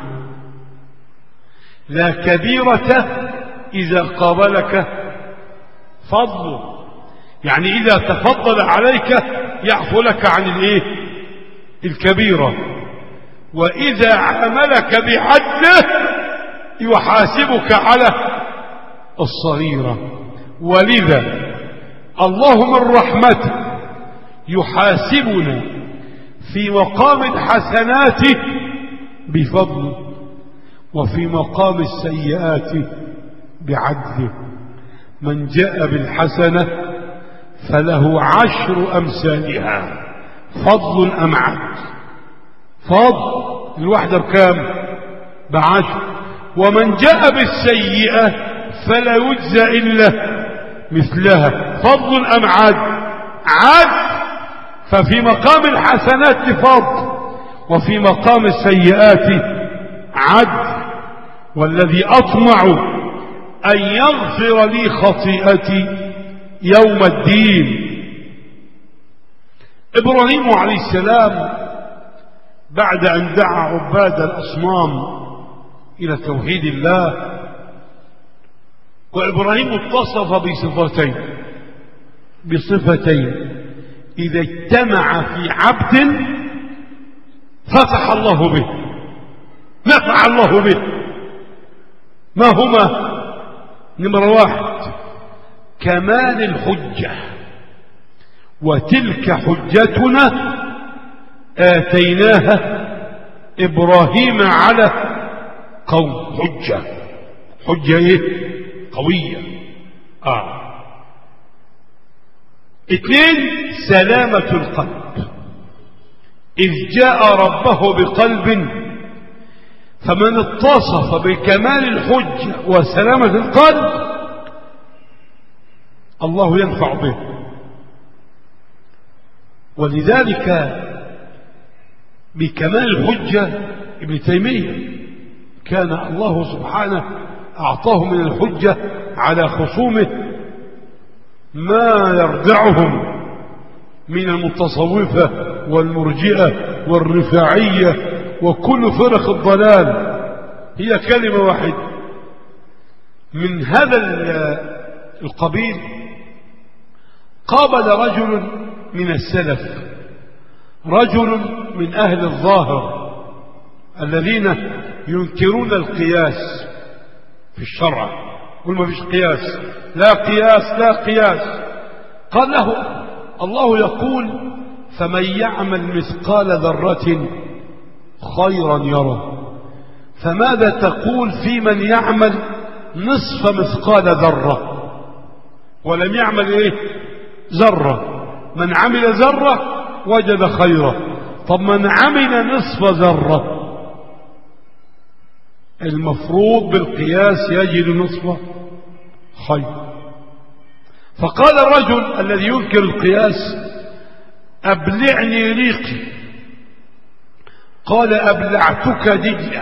لا كبيرة إذا قابلك فضله، يعني إذا تفضل عليك يعفو لك عن الايه؟ الكبيرة. وإذا عاملك بعدله يحاسبك على الصغيرة. ولذا الله من رحمته يحاسبنا في مقام الحسنات بفضله، وفي مقام السيئات بعدله. من جاء بالحسنة فله عشر أمثالها. فضل أم عدل؟ فضل الواحدة بكام؟ بعشر. ومن جاء بالسيئة فلا يجزى إلا مثلها. فضل أم عدل؟ عدل. ففي مقام الحسنات فضل، وفي مقام السيئات عدل. والذي أطمع أن يغفر لي خطيئتي يوم الدين. إبراهيم عليه السلام بعد أن دعا عباد الأصنام إلى توحيد الله، وإبراهيم اتصف بصفتين بصفتين إذا اجتمع في عبد فتح الله به، نفع الله به. ما هما؟ نمرة واحد كمال الحجة، وتلك حجتنا آتيناها إبراهيم على قوم. حجة حجة إيه؟ قوية. آه. اثنين سلامة القلب، إذ جاء ربه بقلب، فمن اتصف بكمال الحجة وسلامة القلب الله ينفع به. ولذلك بكمال الحجة ابن تيمية كان الله سبحانه أعطاه من الحجة على خصومه ما يردعهم من المتصوفة والمرجئة والرفاعية وكل فرق الضلال. هي كلمة واحدة من هذا القبيل. قابل رجل من السلف رجل من أهل الظاهر الذين ينكرون القياس في الشرع، يقول ما فيش قياس، لا قياس لا قياس. قال له الله يقول فمن يعمل مثقال ذرة خيرا يره، فماذا تقول في من يعمل نصف مثقال ذرة ولم يعمل ايه ذرة؟ من عمل ذرة وجد خيرا، طب من عمل نصف ذرة المفروض بالقياس يجد نصف خير. فقال الرجل الذي ينكر القياس أبلعني ريقي. قال أبلعتك دجلة،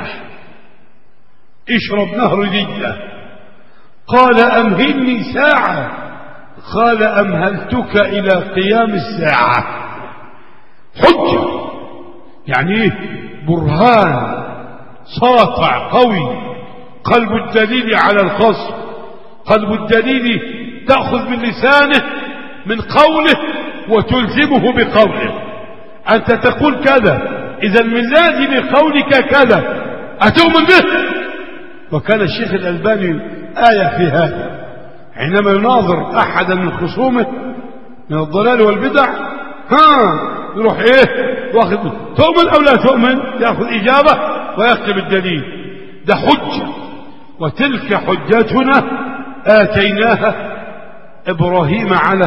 اشرب نهر دجلة. قال أمهلني ساعة. قال أمهلتك إلى قيام الساعة. حجة يعني ايه؟ برهان ساطع قوي. قلب الدليل على الخصم، قلب الدليل تأخذ من لسانه من قوله وتلزمه بقوله. أنت تقول كذا، إذا من لازم قولك كذا، أتؤمن به. وكان الشيخ الألباني آية في هذا حينما يناظر أحدا من خصومه من الضلال والبدع، ها يروح إيه واخذ تؤمن أو لا تؤمن، يأخذ إجابة ويكتب الدليل. ده حجة. وتلك حجتنا آتيناها إبراهيم على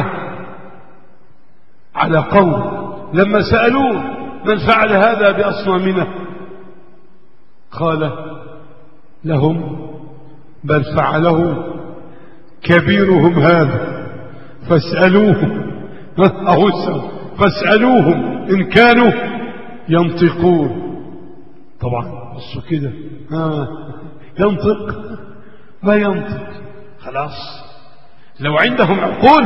على قوم. لما سألوه من فعل هذا بأصنامنا قال لهم بل فعله كبيرهم هذا فاسألوهم فاسألوهم إن كانوا ينطقون. طبعا بصوا كده، ها ينطق ما ينطق خلاص. لو عندهم عقول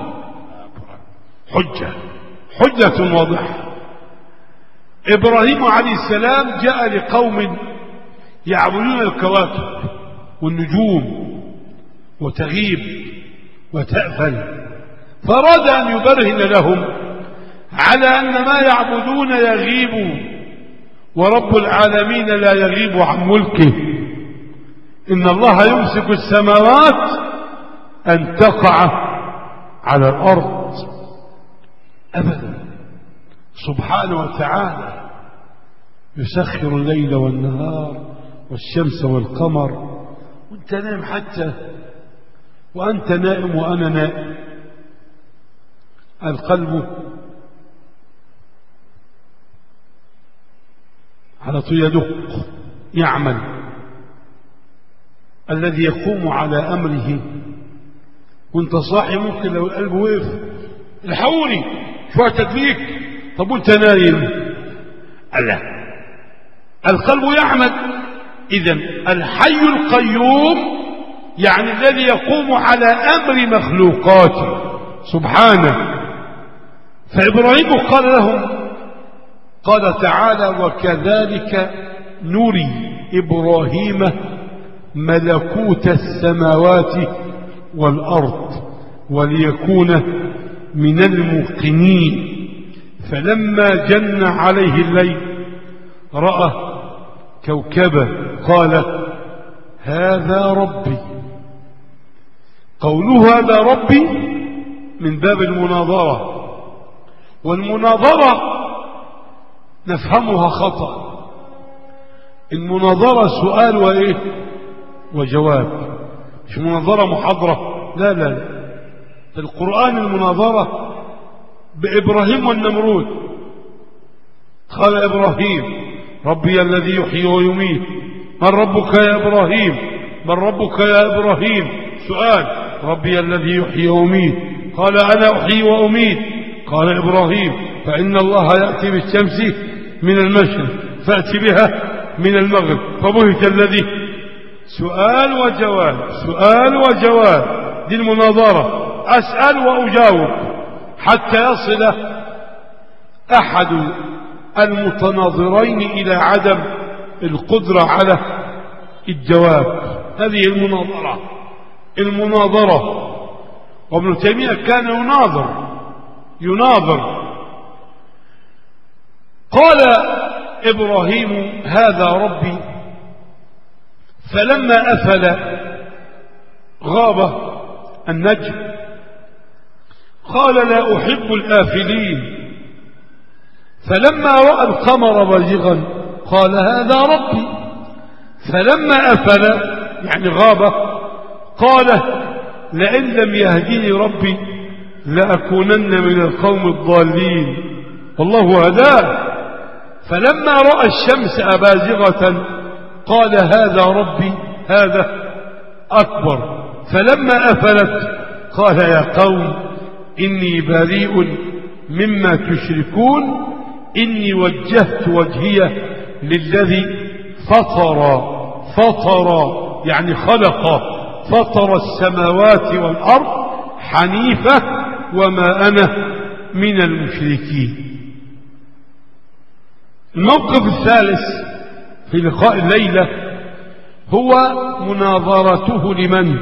حجة حجة واضحة. إبراهيم عليه السلام جاء لقوم يعبدون الكواكب والنجوم وتغيب وتأفل، فراد أن يبرهن لهم على أن ما يعبدون يغيب، ورب العالمين لا يغيب عن ملكه. إن الله يمسك السماوات أن تقع على الأرض أبدا. سبحانه وتعالى يسخر الليل والنهار والشمس والقمر، وانت نائم حتى وأنت نائم وأنا نائم. القلب على طول يدق يعمل. الذي يقوم على أمره وانت صاحي ممكن لو القلب وقف الحقوني شوية تدليك، طب وانت نايم ألا القلب يعمل. إذن الحي القيوم يعني الذي يقوم على أمر مخلوقاته سبحانه. فإبراهيم قال لهم، قال تعالى وكذلك نري إبراهيم ملكوت السماوات والأرض وليكون من الموقنين. فلما جن عليه الليل رأى كوكبا قال هذا ربي. قوله هذا ربي من باب المناظرة، والمناظرة نفهمها خطأ. المناظرة سؤال وإيه وجواب، مش مناظرة محاضرة، لا لا لا. في القرآن المناظرة بإبراهيم والنمرود. قال إبراهيم ربي الذي يحيي ويميت، من ربك يا إبراهيم؟ من ربك يا إبراهيم؟ سؤال. ربي الذي يحيي ويميت، قال أنا أحيي وأميت. قال إبراهيم فإن الله يأتي بالشمس من المشرق فأتي بها من المغرب فبهت الذي. سؤال وجواب، سؤال وجواب، دي المناظرة. أسأل وأجاوب حتى يصل أحد المتناظرين إلى عدم القدرة على الجواب. هذه المناظرة المناظرة وابن تيمية كان يناظر يناظر قال إبراهيم هذا ربي، فلما أفل غاب النجم قال لا أحب الآفلين، فلما رأى القمر بازغا قال هذا ربي، فلما أفل يعني غاب قال لئن لم يهديني ربي لأكونن من القوم الضالين، والله هداه. فلما رأى الشمس بازغة قال هذا ربي هذا أكبر، فلما أفلت قال يا قوم إني بريء مما تشركون إني وجهت وجهي للذي فطر فطر يعني خلق فطر السماوات والأرض حنيفة وما أنا من المشركين. الموقف الثالث في لقاء الليلة هو مناظرته لمن؟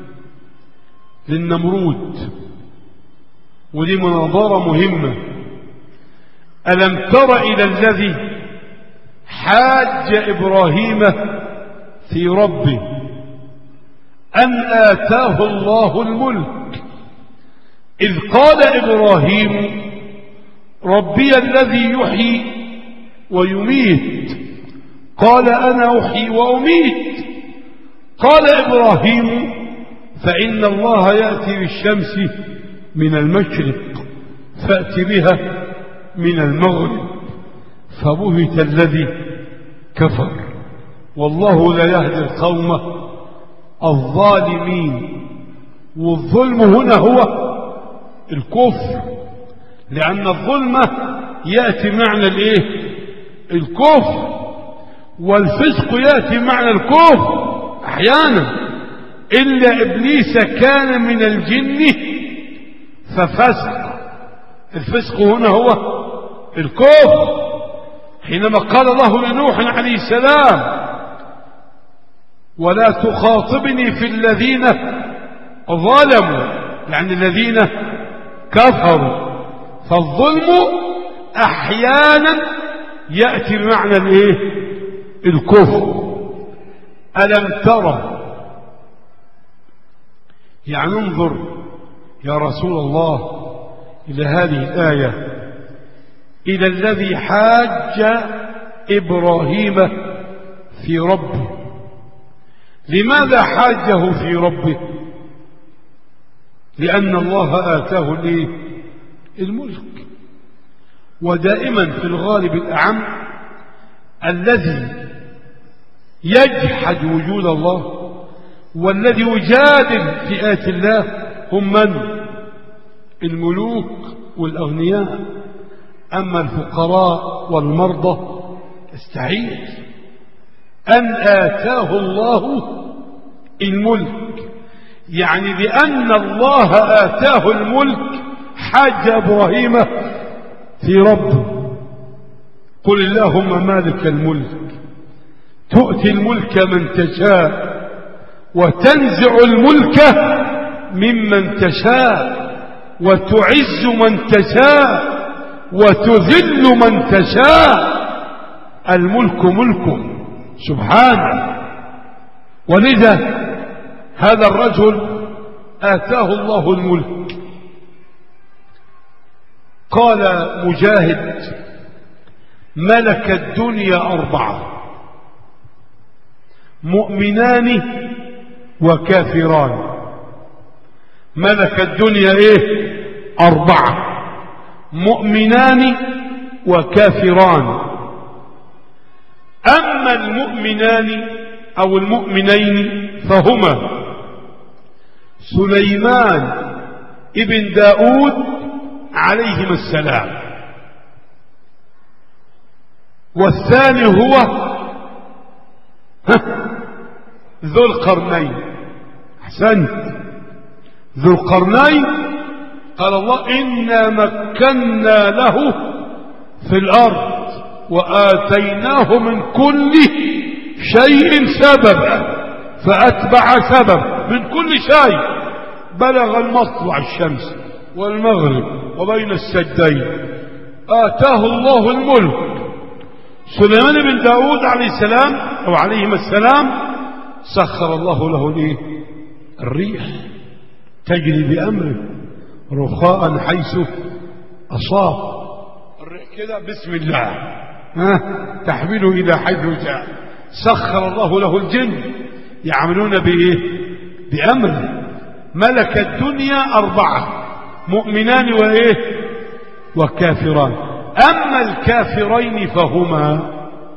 للنمرود، ودي مناظرة مهمة. ألم تر إلى الذي حاج إبراهيم في ربه أن آتاه الله الملك إذ قال إبراهيم ربي الذي يحيي ويميت، قال أنا أحيي وأميت. قال إبراهيم فإن الله يأتي بالشمس من المشرق فأت بها من المغرب فبهت الذي كفر والله لا يهدي القوم الظالمين. والظلم هنا هو الكفر، لأن الظلم يأتي معنى الايه الكفر، والفسق يأتي معنى الكفر أحيانا. إلا إبليس كان من الجن ففسق. الفسق هنا هو الكفر. حينما قال الله لنوح عليه السلام ولا تخاطبني في الذين ظلموا يعني الذين كفروا. فالظلم أحيانا يأتي بمعنى الايه الكفر. ألم ترى يعني انظر يا رسول الله إلى هذه الآية إلى الذي حاج إبراهيم في ربه. لماذا حاجه في ربه؟ لأن الله آتاه الايه الملك. ودائما في الغالب الأعم الذي يجحد وجود الله والذي يجادل في آيات الله هم من؟ الملوك والأغنياء. أما الفقراء والمرضى استعيذ. أن آتاه الله الملك يعني لأن الله آتاه الملك حاج إبراهيم في ربه. قل اللهم مالك الملك تؤتي الملك من تشاء وتنزع الملك ممن تشاء وتعز من تشاء وتذل من تشاء، الملك ملكه سبحانه. ولذا هذا الرجل آتاه الله الملك. قال مجاهد: ملك الدنيا أربعة: مؤمنان وكافران. ملك الدنيا ايه؟ أربعة: مؤمنان وكافران. أما المؤمنان أو المؤمنين فهما سليمان ابن داود عليهما السلام، والثاني هو ذو القرنين. أحسنت، ذو القرنين. قال الله: إنا مكنا له في الأرض وآتيناه من كل شيء سببا فأتبع سبب. من كل شيء بلغ المطلع الشمس والمغرب وبين السدين. آتاه الله الملك. سليمان بن داود عليه السلام أو عليهما السلام سخر الله له الايه؟ الريح تجري بأمره رخاء حيث أصاب. الريح كده بسم الله ها تحمله إلى حيث جاء. سخر الله له الجن يعملون بإيه؟ بأمره. ملك الدنيا أربعة: مؤمنان وإيه؟ وكافران. أما الكافرين فهما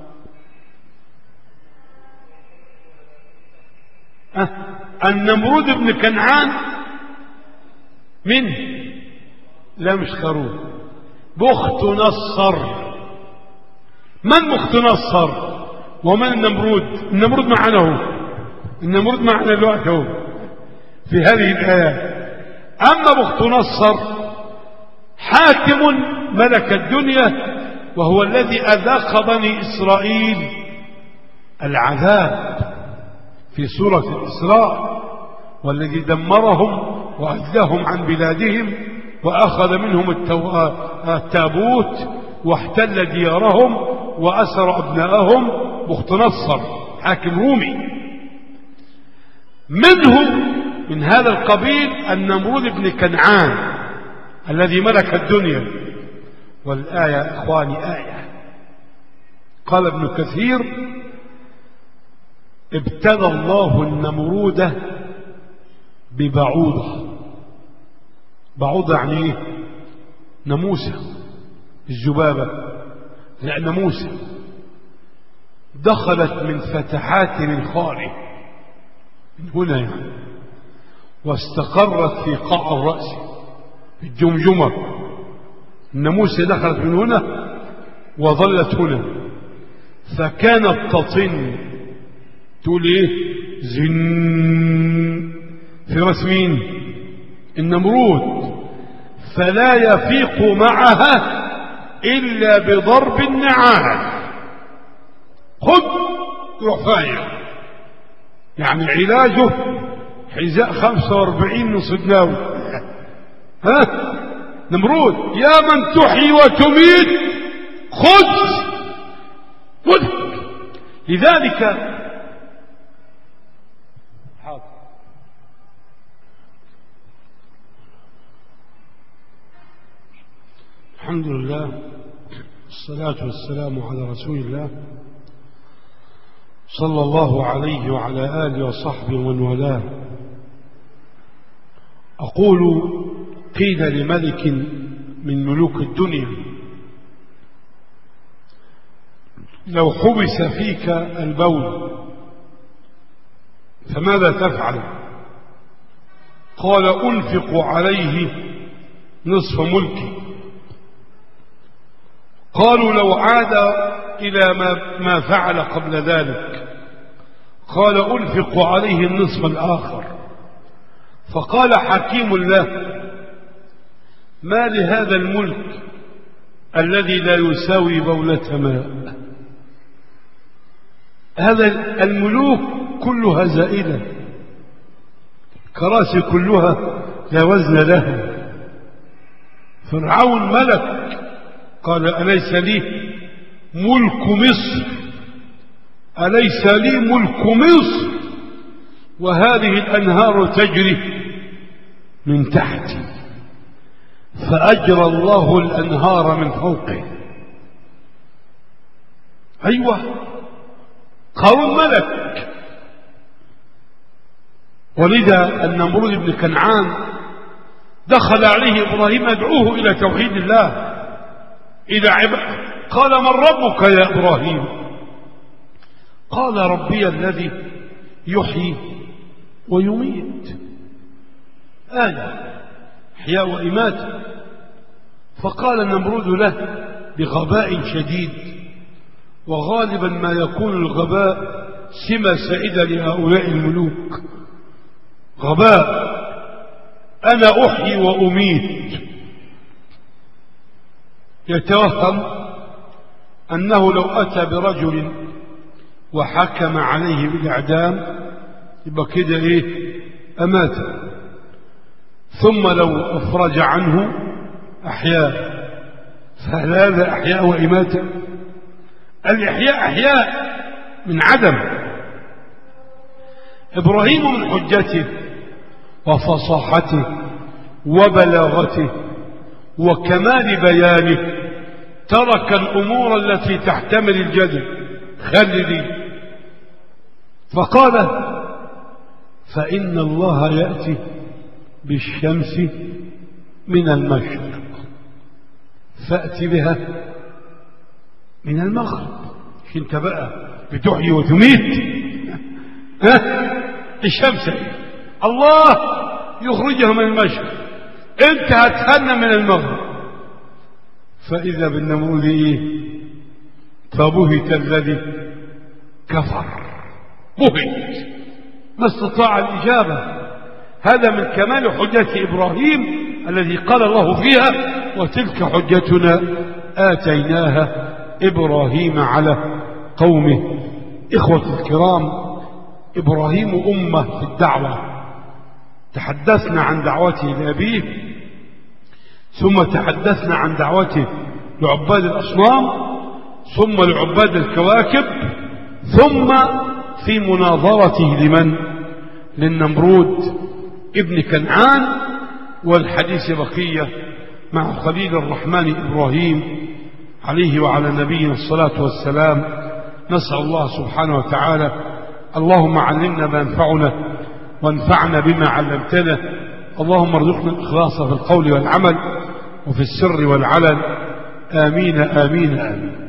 أه النمرود بن كنعان من لا مش خروف، بخت نصر. من بخت نصر ومن النمرود؟ النمرود معنا هو، النمرود معنا الوقت هو في هذه الآية. أما بخت نصر حاكم ملك الدنيا، وهو الذي أذاق بني إسرائيل العذاب في سورة الإسراء، والذي دمرهم وأذلهم عن بلادهم وأخذ منهم التابوت واحتل ديارهم وأسر أبناءهم. بخت نصر حاكم رومي. منه من هذا القبيل النمرود بن كنعان الذي ملك الدنيا. والآية إخواني آية. قال ابن كثير: ابتلى الله النمرود ببعوضة. بعوضة يعني ايه؟ ناموسة، الذبابة، لا ناموسة دخلت من فتحات منخاره من هنا يعني، واستقرت في قاع الرأس في الجمجمة. الناموسة دخلت من هنا وظلت هنا، فكانت تطن تقول ايه؟ زن في راس مين؟ النمرود. فلا يفيق معها إلا بضرب النعال. خذ روح فايق. يعني علاجه حذاء خمسة واربعين نصف ناوي. ها نمرود يا من تحيي وتميت خذ خذ. لذلك الحمد لله والصلاة والسلام على رسول الله صلى الله عليه وعلى آله وصحبه ومن والاه. أقول: قيل لملك من ملوك الدنيا: لو حبس فيك البول فماذا تفعل؟ قال: أنفق عليه نصف ملكي. قالوا: لو عاد إلى ما, ما فعل قبل ذلك؟ قال: أنفق عليه النصف الآخر. فقال حكيم له: ما لهذا الملك الذي لا يساوي بولة ماء؟ هذا الملوك كلها زائلة، كراسي كلها لا وزن لها. فرعون ملك قال أليس لي ملك مصر أليس لي ملك مصر وهذه الأنهار تجري من تحتي فأجرى الله الأنهار من فوقه. أيوة قارون ملك. ولذا النمرود بن كنعان دخل عليه إبراهيم يدعوه إلى توحيد الله إلى عباد. قال من ربك يا إبراهيم؟ قال ربي الذي يحيي ويميت. آية إحياء وإماتة. فقال النمرود له بغباء شديد، وغالبا ما يكون الغباء سمة سائدة لهؤلاء الملوك، غباء، أنا أحيي وأميت. يتوهم أنه لو أتى برجل وحكم عليه بالإعدام يبقى كده إيه؟ أماته. ثم لو أفرج عنه أحياء. فهل هذا أحياء وإماتة؟ الإحياء أحياء من عدم. إبراهيم من حجته وفصاحته وبلاغته وكمال بيانه ترك الأمور التي تحتمل الجدل، خلي دي. فقال فإن الله يأتي بالشمس من المشرق فأتي بها من المغرب. مش انت بقى بتحيي وتميت؟ ها؟ الشمس الله يخرجها من المشرق، انت هتهنى من المغرب. فإذا بالنمرود ايه؟ فبهت الذي كفر. بهت ما استطاع الإجابة. هذا من كمال حجة إبراهيم الذي قال الله فيها وتلك حجتنا آتيناها إبراهيم على قومه. إخوة الكرام، إبراهيم أمة في الدعوة. تحدثنا عن دعوته لأبيه، ثم تحدثنا عن دعوته لعباد الأصنام، ثم لعباد الكواكب، ثم في مناظرته لمن؟ للنمرود ابن كنعان. والحديث بقية مع خليل الرحمن إبراهيم عليه وعلى نبينا الصلاة والسلام. نسأل الله سبحانه وتعالى اللهم علمنا ما ينفعنا وانفعنا بما علمتنا. اللهم ارزقنا الإخلاص في القول والعمل وفي السر والعلن. آمين آمين آمين.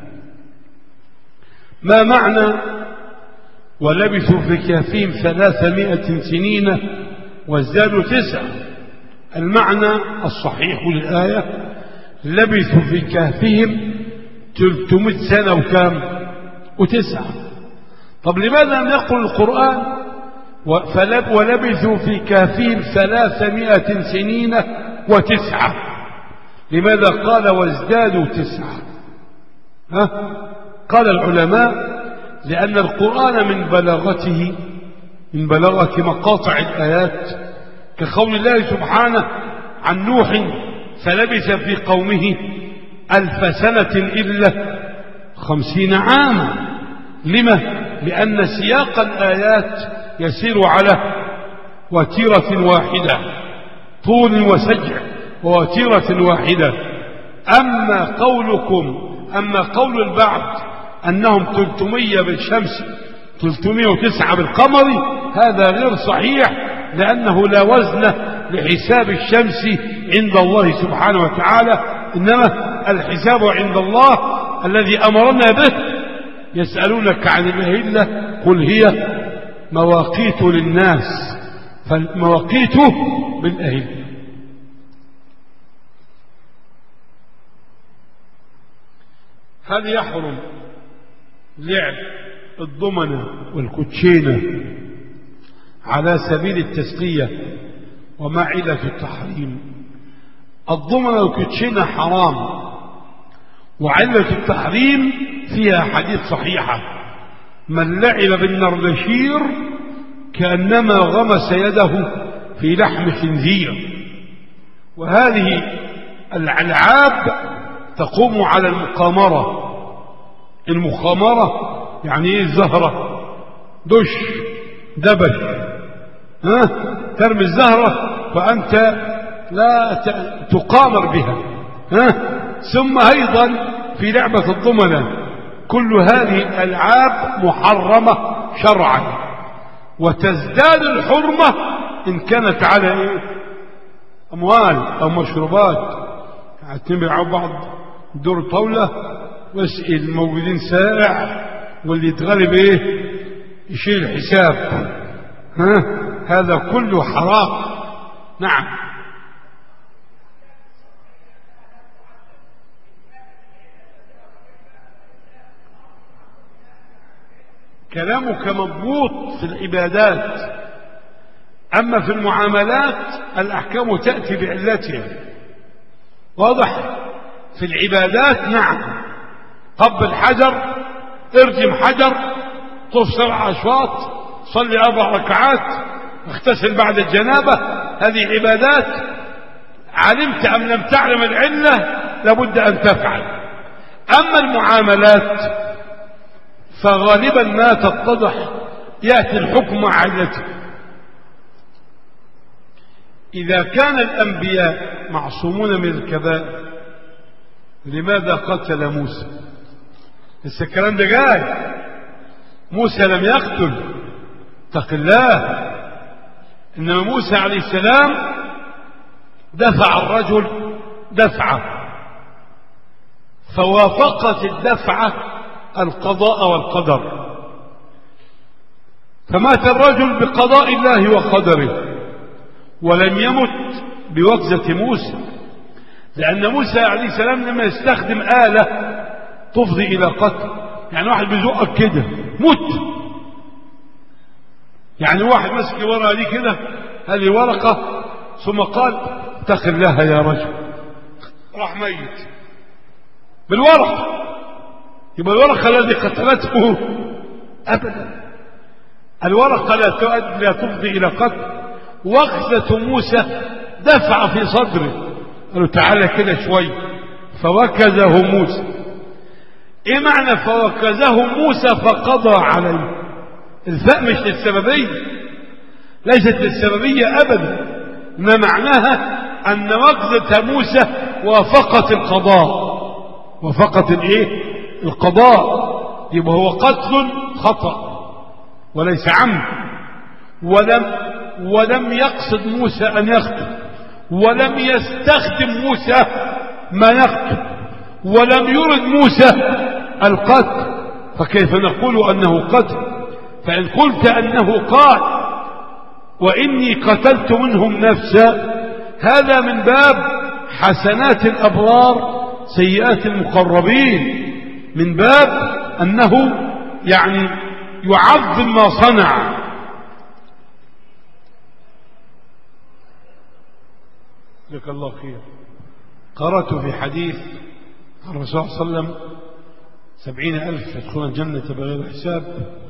ما معنى ولبثوا في كهفهم ثلاثمائة سنين وازدادوا تسعة؟ المعنى الصحيح للآية لبثوا في كهفهم ثلاثمائة سنة وكام؟ وتسعة. طب لماذا لم يقل القرآن ولبثوا في كهفهم ثلاثمائة سنين وتسعة؟ لماذا قال وازدادوا تسعة؟ ها؟ قال العلماء لأن القرآن من بلاغته من بلاغة مقاطع الآيات كقول الله سبحانه عن نوح فلبث في قومه ألف سنة إلا خمسين عاما. لما؟ لأن سياق الآيات يسير على وتيرة واحدة، طول وسجع ووتيرة واحدة. أما قولكم أما قول البعض أنهم ثلاثمائة بالشمس ثلاثمائة وتسعة بالقمر هذا غير صحيح، لأنه لا وزن لحساب الشمس عند الله سبحانه وتعالى، إنما الحساب عند الله الذي أمرنا به. يسألونك عن الأهلة قل هي مواقيت للناس، فالمواقيت بالأهلة. هل يحرم لعب الضمنة والكوتشينة على سبيل التسلية؟ وما علة التحريم؟ الضمنة والكوتشينة حرام، وعلة التحريم فيها حديث صحيحة: من لعب بالنردشير كأنما غمس يده في لحم خنزير. وهذه الألعاب تقوم على المقامرة. المخامرة يعني ايه؟ الزهرة دش دبش، ها ترمي الزهرة فأنت لا تقامر بها، ها ثم أيضا في لعبة الضمنة كل هذه الألعاب محرمة شرعا، وتزداد الحرمة إن كانت على إيه؟ أموال أو مشروبات. اتنين بيلعبوا بعض دور طاولة واسقي الموجودين سائع، واللي يتغلب ايه يشيل الحساب، ها هذا كله حرام. نعم. كلامك مضبوط في العبادات، أما في المعاملات الأحكام تأتي بعلتها. واضح؟ في العبادات نعم، قبل حجر، ارجم حجر، طف سبع أشواط، صلي أربع ركعات، اغتسل بعد الجنابة، هذه عبادات علمت أم لم تعلم العلة لابد أن تفعل. أما المعاملات فغالبا ما تتضح يأتي الحكم مع علته. إذا كان الأنبياء معصومون من الكبائر لماذا قتل موسى؟ لسه الكلام ده جاي. موسى لم يقتل، اتق الله، إنما موسى عليه السلام دفع الرجل دفعة فوافقت الدفعة القضاء والقدر، فمات الرجل بقضاء الله وقدره ولم يمت بوكزة موسى، لأن موسى عليه السلام لما يستخدم آلة تفضي إلى قتل، يعني واحد بيزقك كده مت، يعني واحد مسك ورقة لي كده هذه ورقة ثم قال اتق الله يا رجل، راح ميت بالورقة، يبقى الورقة الذي قتلته أبدا، الورقة لا تؤدي لا تفضي إلى قتل. وكزة موسى دفع في صدره، قالوا تعالى كده شوي، فوكزه موسى. ايه معنى فوكزه موسى فقضى عليه؟ الفاء مش للسببية، ليست للسببية ابدا، ما معناها ان وكزة موسى وافقت القضاء، وافقت الايه؟ القضاء. يبقى هو قتل خطأ وليس عمد، ولم ولم يقصد موسى ان يقتل، ولم يستخدم موسى ما يقتل، ولم يرد موسى القتل، فكيف نقول أنه قتل؟ فإن قلت أنه قال وإني قتلت منهم نفسا، هذا من باب حسنات الأبرار سيئات المقربين، من باب أنه يعني يعظم ما صنع. جزاك الله خير. قرأت في حديث عن الرسول صلى الله عليه وسلم سبعين ألف يدخلون الجنة بغير حساب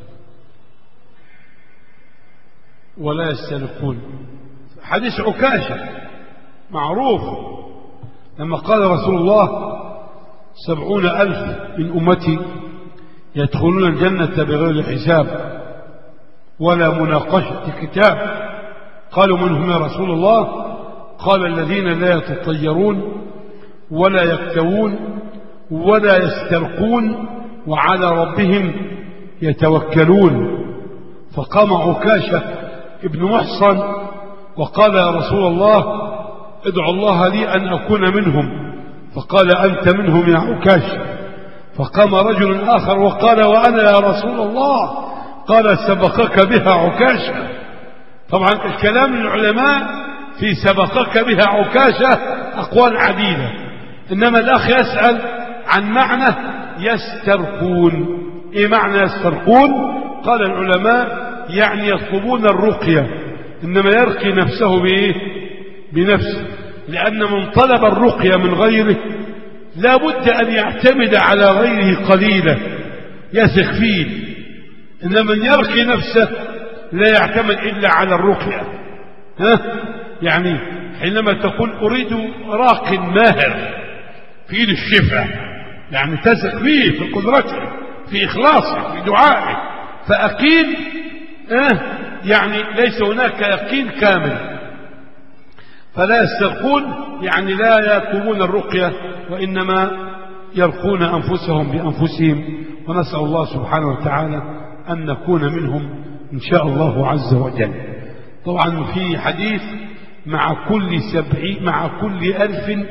ولا يستلقون. حديث عكاشة معروف، لما قال رسول الله سبعون ألف من أمتي يدخلون الجنة بغير حساب ولا مناقشة كتاب، قالوا من هم يا رسول الله؟ قال الذين لا يتطيرون ولا يكتوون ولا يسترقون وعلى ربهم يتوكلون. فقام عكاشة ابن محصن وقال يا رسول الله ادعو الله لي أن أكون منهم، فقال أنت منهم يا عكاشة. فقام رجل آخر وقال وأنا يا رسول الله، قال سبقك بها عكاشة. طبعا الكلام للعلماء في سبقك بها عكاشة أقوال عديدة، إنما الأخ يسأل عن معنى يسترقون. إيه معنى يسترقون؟ قال العلماء يعني يطلبون الرقية، إنما يرقي نفسه بإيه؟ بنفسه، لأن من طلب الرقية من غيره لا بد أن يعتمد على غيره قليلا يثق فيه، إنما من يرقي نفسه لا يعتمد إلا على الرقية. ها؟ يعني حينما تقول أريد راق ماهر في إيد الشفاء، يعني تثق فيه في قدرته في إخلاصه في دعائه، فأكيد اه يعني ليس هناك يقين كامل، فلا يسترقون يعني لا يقومون الرقية وإنما يرقون أنفسهم بأنفسهم. ونسأل الله سبحانه وتعالى أن نكون منهم إن شاء الله عز وجل. طبعا في حديث مع كل سبعين مع كل ألف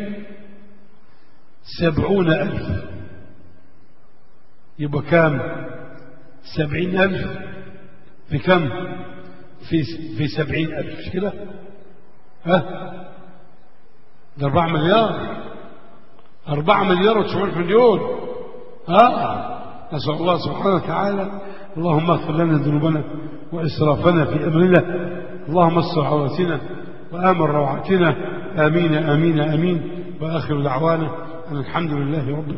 سبعون ألف، يبقى كام؟ سبعين ألف في كم؟ في في سبعين ألف، مش كده؟ ها؟ ده أربعة مليار، أربعة مليار وتسعمائة مليون. ها؟ نسأل الله سبحانه وتعالى اللهم اغفر لنا ذنوبنا وإسرافنا في أمرنا، اللهم استر عوراتنا وآمن روعاتنا، آمين آمين آمين. وآخر دعوانا أن الحمد لله رب العالمين.